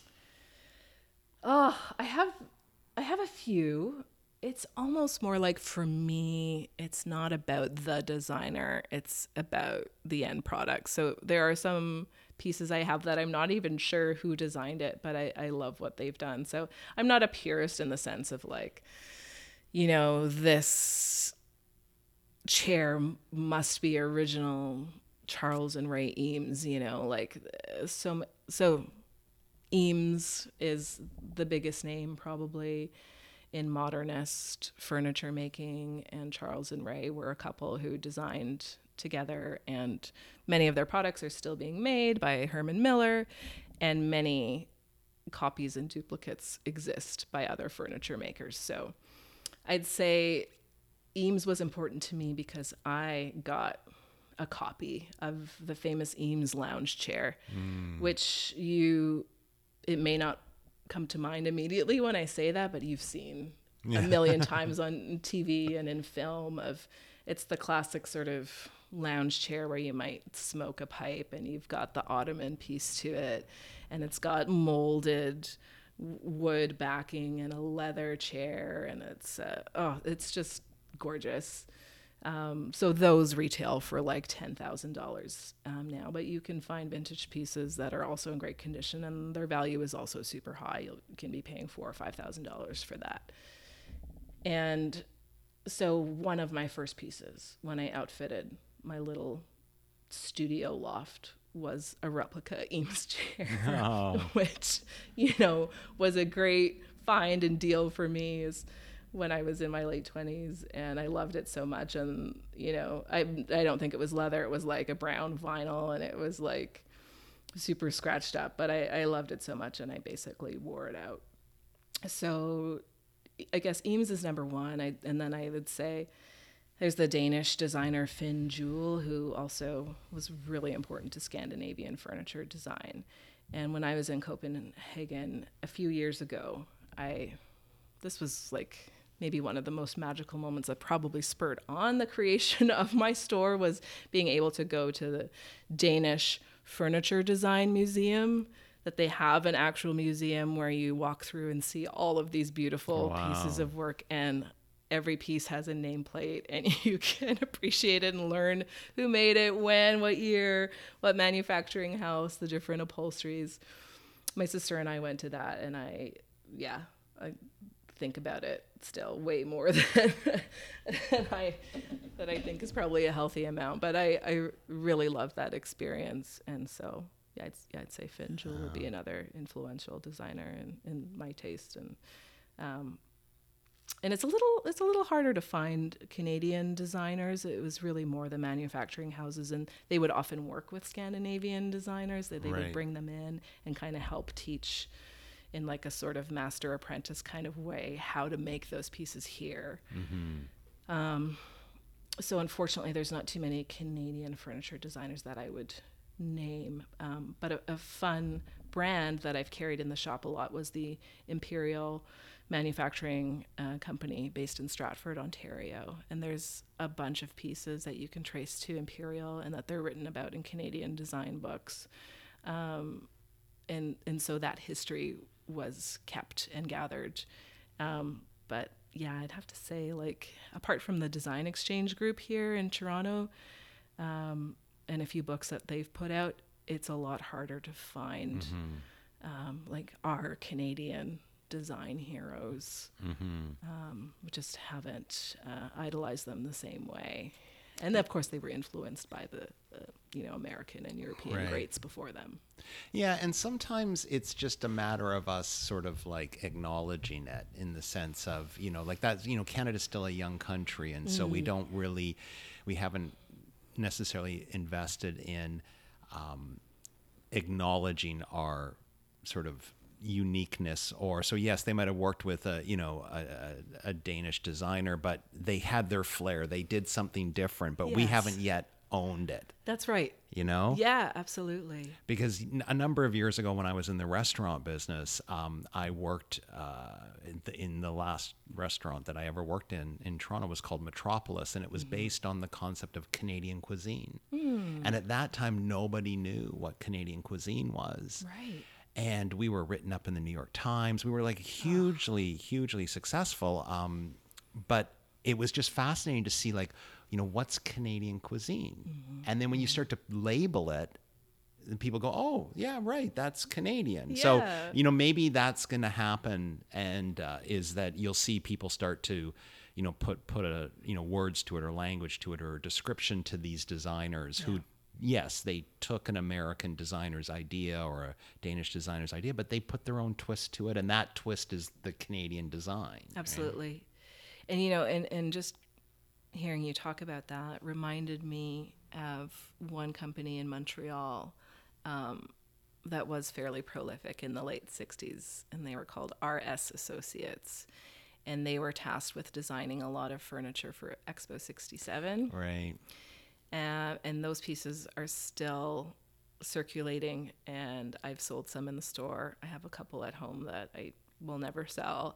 Speaker 2: Oh, I have a few. It's almost more like, for me, it's not about the designer, it's about the end product. So there are some pieces I have that I'm not even sure who designed it, but I love what they've done. So I'm not a purist in the sense of like, this chair must be original Charles and Ray Eames, so Eames is the biggest name probably in modernist furniture making, and Charles and Ray were a couple who designed together, and many of their products are still being made by Herman Miller, and many copies and duplicates exist by other furniture makers. So I'd say Eames was important to me because I got a copy of the famous Eames lounge chair, which it may not come to mind immediately when I say that, but you've seen a million times on TV and in film. It's the classic sort of lounge chair where you might smoke a pipe, and you've got the ottoman piece to it, and it's got molded wood backing and a leather chair, and it's just gorgeous. So those retail for like $10,000 now, but you can find vintage pieces that are also in great condition, and their value is also super high. You can be paying $4,000 or $5,000 for that. And so one of my first pieces when I outfitted my little studio loft was a replica Eames chair, which, was a great find and deal for me when I was in my late 20s, and I loved it so much. And, I don't think it was leather. It was like a brown vinyl, and it was like super scratched up, but I loved it so much and I basically wore it out. So I guess Eames is number one. And then I would say there's the Danish designer Finn Juhl, who also was really important to Scandinavian furniture design. And when I was in Copenhagen a few years ago, this was like maybe one of the most magical moments that probably spurred on the creation of my store, was being able to go to the Danish Furniture Design Museum, that they have an actual museum where you walk through and see all of these beautiful pieces of work, and every piece has a nameplate and you can appreciate it and learn who made it, when, what year, what manufacturing house, the different upholsteries. My sister and I went to that, and I think about it still way more than I think is probably a healthy amount. But I really loved that experience, and so I'd say Finn Juhl would be another influential designer in my taste, and it's a little harder to find Canadian designers. It was really more the manufacturing houses, and they would often work with Scandinavian designers. They would bring them in and kind of help teach in like a sort of master apprentice kind of way how to make those pieces here. So unfortunately, there's not too many Canadian furniture designers that I would name. But a fun brand that I've carried in the shop a lot was the Imperial Manufacturing Company based in Stratford, Ontario. And there's a bunch of pieces that you can trace to Imperial and that they're written about in Canadian design books. And so that history was kept and gathered. But yeah, I'd have to say, like, apart from the Design Exchange group here in Toronto, and a few books that they've put out, it's a lot harder to find like our Canadian design heroes. We just haven't idolized them the same way. And of course, they were influenced by the American and European greats before them.
Speaker 1: Yeah, and sometimes it's just a matter of us sort of like acknowledging it, in the sense of, like that, Canada's still a young country, and so we haven't necessarily invested in acknowledging our sort of uniqueness. Or so yes, they might have worked with a Danish designer, but they had their flair, they did something different, but we haven't yet owned it.
Speaker 2: That's right. Yeah, absolutely.
Speaker 1: Because a number of years ago, when I was in the restaurant business, I worked in the last restaurant that I ever worked in Toronto was called Metropolis, and it was based on the concept of Canadian cuisine. And at that time, nobody knew what Canadian cuisine was.
Speaker 2: Right.
Speaker 1: And we were written up in the New York Times. We were like hugely successful. But it was just fascinating to see, like, what's Canadian cuisine? And then when you start to label it, and people go, oh, yeah, right, that's Canadian.
Speaker 2: Yeah.
Speaker 1: So, maybe that's going to happen, and is that you'll see people start to, put a, words to it, or language to it, or a description to these designers who, yes, they took an American designer's idea or a Danish designer's idea, but they put their own twist to it, and that twist is the Canadian design.
Speaker 2: Absolutely. Right? And just hearing you talk about that reminded me of one company in Montreal that was fairly prolific in the late 60s, and they were called RS Associates. And they were tasked with designing a lot of furniture for Expo 67.
Speaker 1: Right.
Speaker 2: And those pieces are still circulating, and I've sold some in the store. I have a couple at home that I will never sell.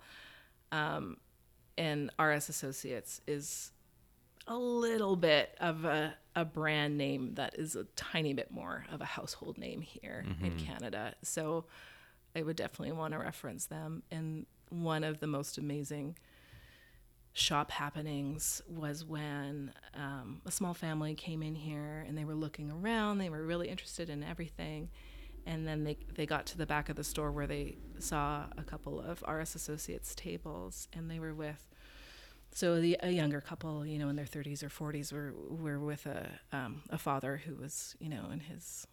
Speaker 2: And RS Associates is a little bit of a brand name that is a tiny bit more of a household name here in Canada. So I would definitely want to reference them. And one of the most amazing shop happenings was when a small family came in here, and they were looking around. They were really interested in everything. And then they got to the back of the store where they saw a couple of RS Associates tables, and they were with, a younger couple, in their 30s or 40s, were with a father who was, in his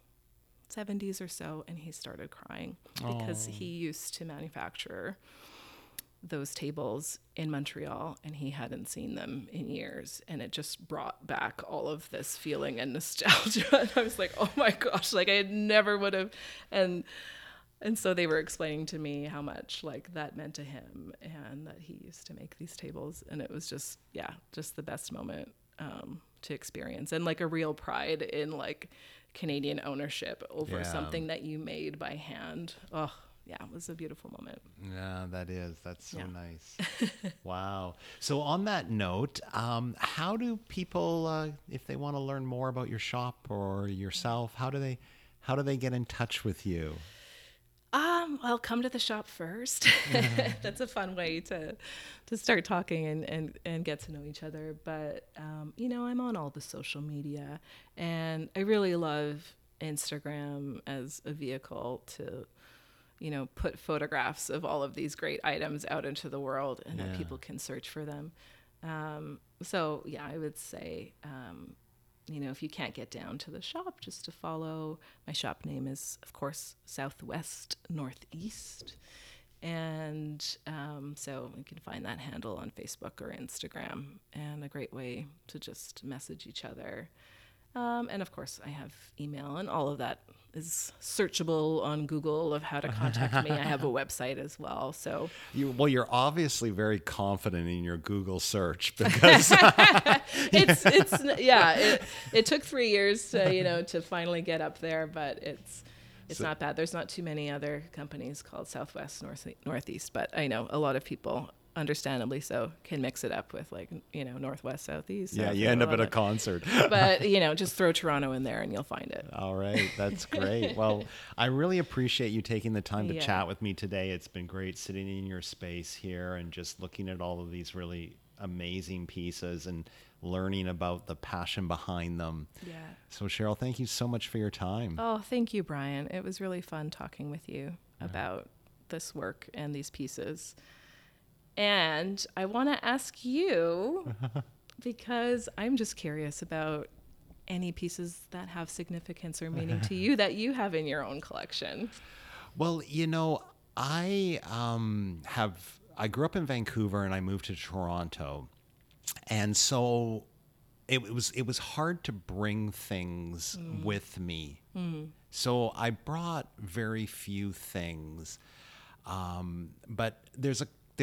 Speaker 2: 70s or so, and he started crying because he used to manufacture those tables in Montreal, and he hadn't seen them in years, and it just brought back all of this feeling and nostalgia. And I was like, oh my gosh, like I never would have. And so they were explaining to me how much like that meant to him, and that he used to make these tables, and it was just, yeah, just the best moment to experience, and like a real pride in like Canadian ownership over something that you made by hand. Oh, yeah, it was a beautiful moment.
Speaker 1: Yeah, that's so nice. Wow. So on that note, how do people, if they want to learn more about your shop or yourself, how do they get in touch with you?
Speaker 2: Well, come to the shop first. That's a fun way to start talking and get to know each other. But, I'm on all the social media, and I really love Instagram as a vehicle to, put photographs of all of these great items out into the world, and that people can search for them. So yeah, I would say, if you can't get down to the shop, just to follow. My shop name is, of course, Southwest Northeast. And so you can find that handle on Facebook or Instagram, and a great way to just message each other. And of course, I have email, and all of that is searchable on Google of how to contact me. I have a website as well. So
Speaker 1: you're obviously very confident in your Google search, because
Speaker 2: it took 3 years to to finally get up there, but it's not bad. There's not too many other companies called Southwest Northeast, but I know a lot of people, understandably so, can mix it up with Northwest, Southeast.
Speaker 1: Yeah, you end up at a concert.
Speaker 2: But just throw Toronto in there and you'll find it.
Speaker 1: All right, that's great. Well, I really appreciate you taking the time to chat with me today. It's been great sitting in your space here and just looking at all of these really amazing pieces and learning about the passion behind them.
Speaker 2: Yeah.
Speaker 1: So Cheryl, thank you so much for your time.
Speaker 2: Oh, thank you, Brian. It was really fun talking with you about this work and these pieces. And I want to ask you, because I'm just curious about any pieces that have significance or meaning to you that you have in your own collection.
Speaker 1: Well, I grew up in Vancouver and I moved to Toronto. And so it was hard to bring things with me. So I brought very few things. But there's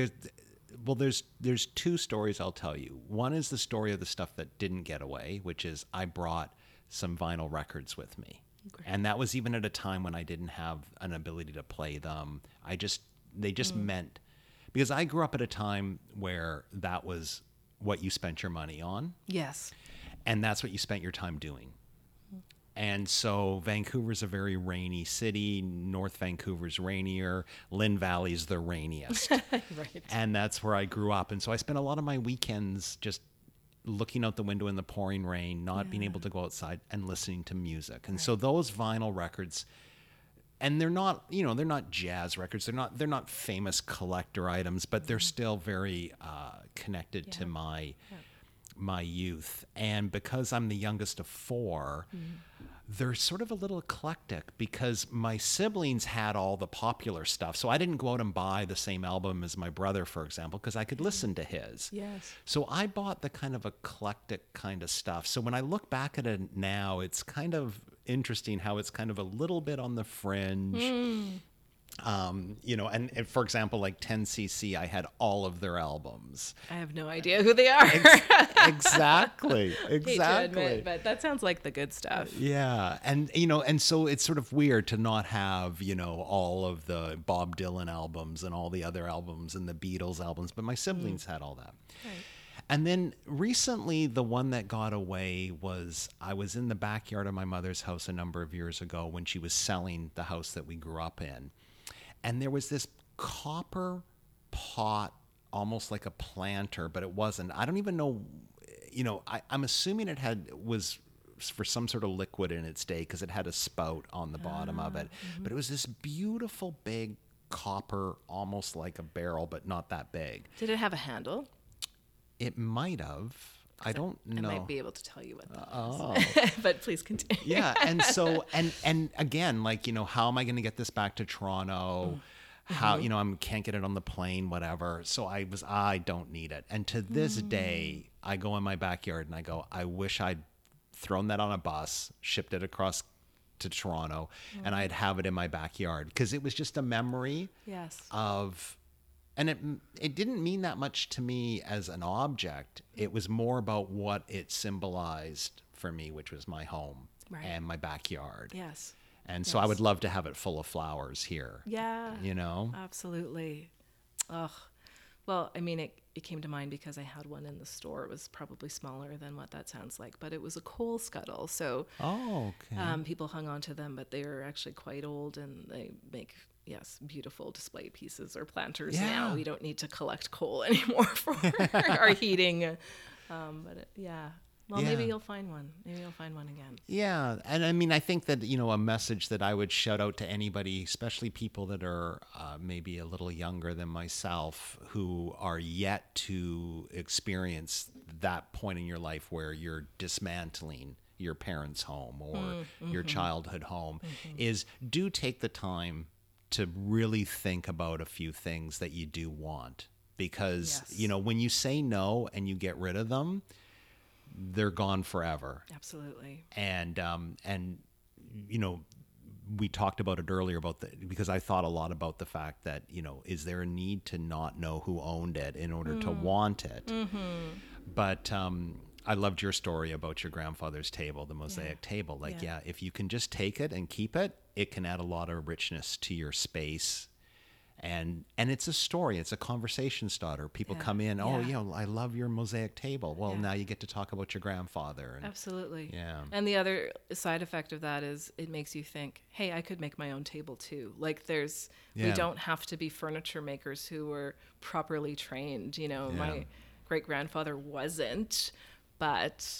Speaker 1: two stories I'll tell you. One is the story of the stuff that didn't get away, which is I brought some vinyl records with me. Great. And that was even at a time when I didn't have an ability to play them. They just meant, because I grew up at a time where that was what you spent your money on.
Speaker 2: Yes.
Speaker 1: And that's what you spent your time doing. And so Vancouver's a very rainy city. North Vancouver's rainier. Lynn Valley's the rainiest.
Speaker 2: Right.
Speaker 1: And that's where I grew up. And so I spent a lot of my weekends just looking out the window in the pouring rain, not being able to go outside, and listening to music. And so those vinyl records, and they're not jazz records. They're not famous collector items, but they're still very connected to my youth. And because I'm the youngest of four, they're sort of a little eclectic, because my siblings had all the popular stuff. So I didn't go out and buy the same album as my brother, for example, because I could listen to his.
Speaker 2: Yes.
Speaker 1: So I bought the kind of eclectic kind of stuff. So when I look back at it now, it's kind of interesting how it's kind of a little bit on the fringe. And for example, like 10cc, I had all of their albums.
Speaker 2: I have no idea who they are.
Speaker 1: Exactly.
Speaker 2: Hate to admit, but that sounds like the good stuff.
Speaker 1: Yeah. And so it's sort of weird to not have, all of the Bob Dylan albums and all the other albums and the Beatles albums, but my siblings had all that. Right. And then recently, the one that got away was, I was in the backyard of my mother's house a number of years ago when she was selling the house that we grew up in. And there was this copper pot, almost like a planter, but it wasn't. I don't even know, I'm assuming it was for some sort of liquid in its day, because it had a spout on the bottom of it. But it was this beautiful big copper, almost like a barrel, but not that big.
Speaker 2: Did it have a handle?
Speaker 1: It might have. I don't know.
Speaker 2: I might be able to tell you what that is. But please continue.
Speaker 1: Yeah. And so, and again, how am I going to get this back to Toronto? how, you know, I can't get it on the plane, whatever. So I don't need it. And to this day, I go in my backyard and I go, I wish I'd thrown that on a bus, shipped it across to Toronto, and I'd have it in my backyard, because it was just a memory of, and it didn't mean that much to me as an object. It was more about what it symbolized for me, which was my home and my backyard.
Speaker 2: Yes.
Speaker 1: And so I would love to have it full of flowers here.
Speaker 2: Yeah.
Speaker 1: You know?
Speaker 2: Absolutely. Ugh. Well, I mean, it came to mind because I had one in the store. It was probably smaller than what that sounds like, but it was a coal scuttle. So people hung on to them, but they were actually quite old, and they make, beautiful display pieces or planters now. We don't need to collect coal anymore for our heating. Well, maybe you'll find one. Maybe you'll find one again.
Speaker 1: Yeah. And I mean, I think that, you know, a message that I would shout out to anybody, especially people that are maybe a little younger than myself, who are yet to experience that point in your life where you're dismantling your parents' home or your childhood home, is do take the time to really think about a few things that you do want. Because, you know, when you say no and you get rid of them, they're gone forever.
Speaker 2: Absolutely.
Speaker 1: And you know, we talked about it earlier because I thought a lot about the fact that, you know, is there a need to not know who owned it in order to want it? But I loved your story about your grandfather's table, the mosaic table. Like, if you can just take it and keep it, it can add a lot of richness to your space. And it's a story. It's a conversation starter. People come in, I love your mosaic table. Well, now you get to talk about your grandfather. And,
Speaker 2: absolutely.
Speaker 1: Yeah.
Speaker 2: And the other side effect of that is it makes you think, hey, I could make my own table too. Like we don't have to be furniture makers who were properly trained. You know, my great-grandfather wasn't, but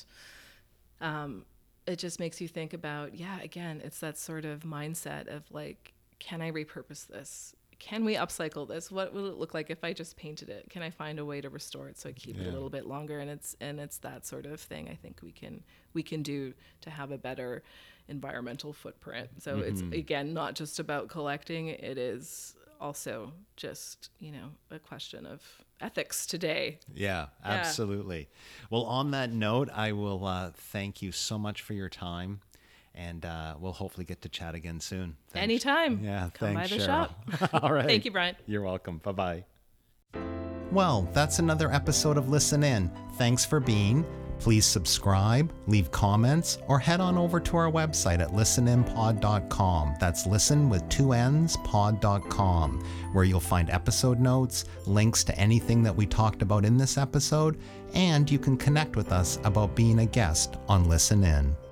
Speaker 2: it just makes you think about, again, it's that sort of mindset of like, can I repurpose this? Can we upcycle this? What will it look like if I just painted it? Can I find a way to restore it so I keep it a little bit longer? And it's that sort of thing I think we can do to have a better environmental footprint. So it's, again, not just about collecting. It is also just, you know, a question of ethics today.
Speaker 1: Yeah, absolutely. Well, on that note, I will thank you so much for your time. And we'll hopefully get to chat again soon. Thanks.
Speaker 2: Anytime.
Speaker 1: Yeah,
Speaker 2: come
Speaker 1: thanks,
Speaker 2: by the
Speaker 1: Cheryl.
Speaker 2: shop.
Speaker 1: All right.
Speaker 2: Thank you, Brian.
Speaker 1: You're welcome. Bye-bye. Well, that's another episode of Listen In. Thanks for being. Please subscribe, leave comments, or head on over to our website at listeninpod.com. That's listen with 2 N's, pod.com, where you'll find episode notes, links to anything that we talked about in this episode, and you can connect with us about being a guest on Listen In.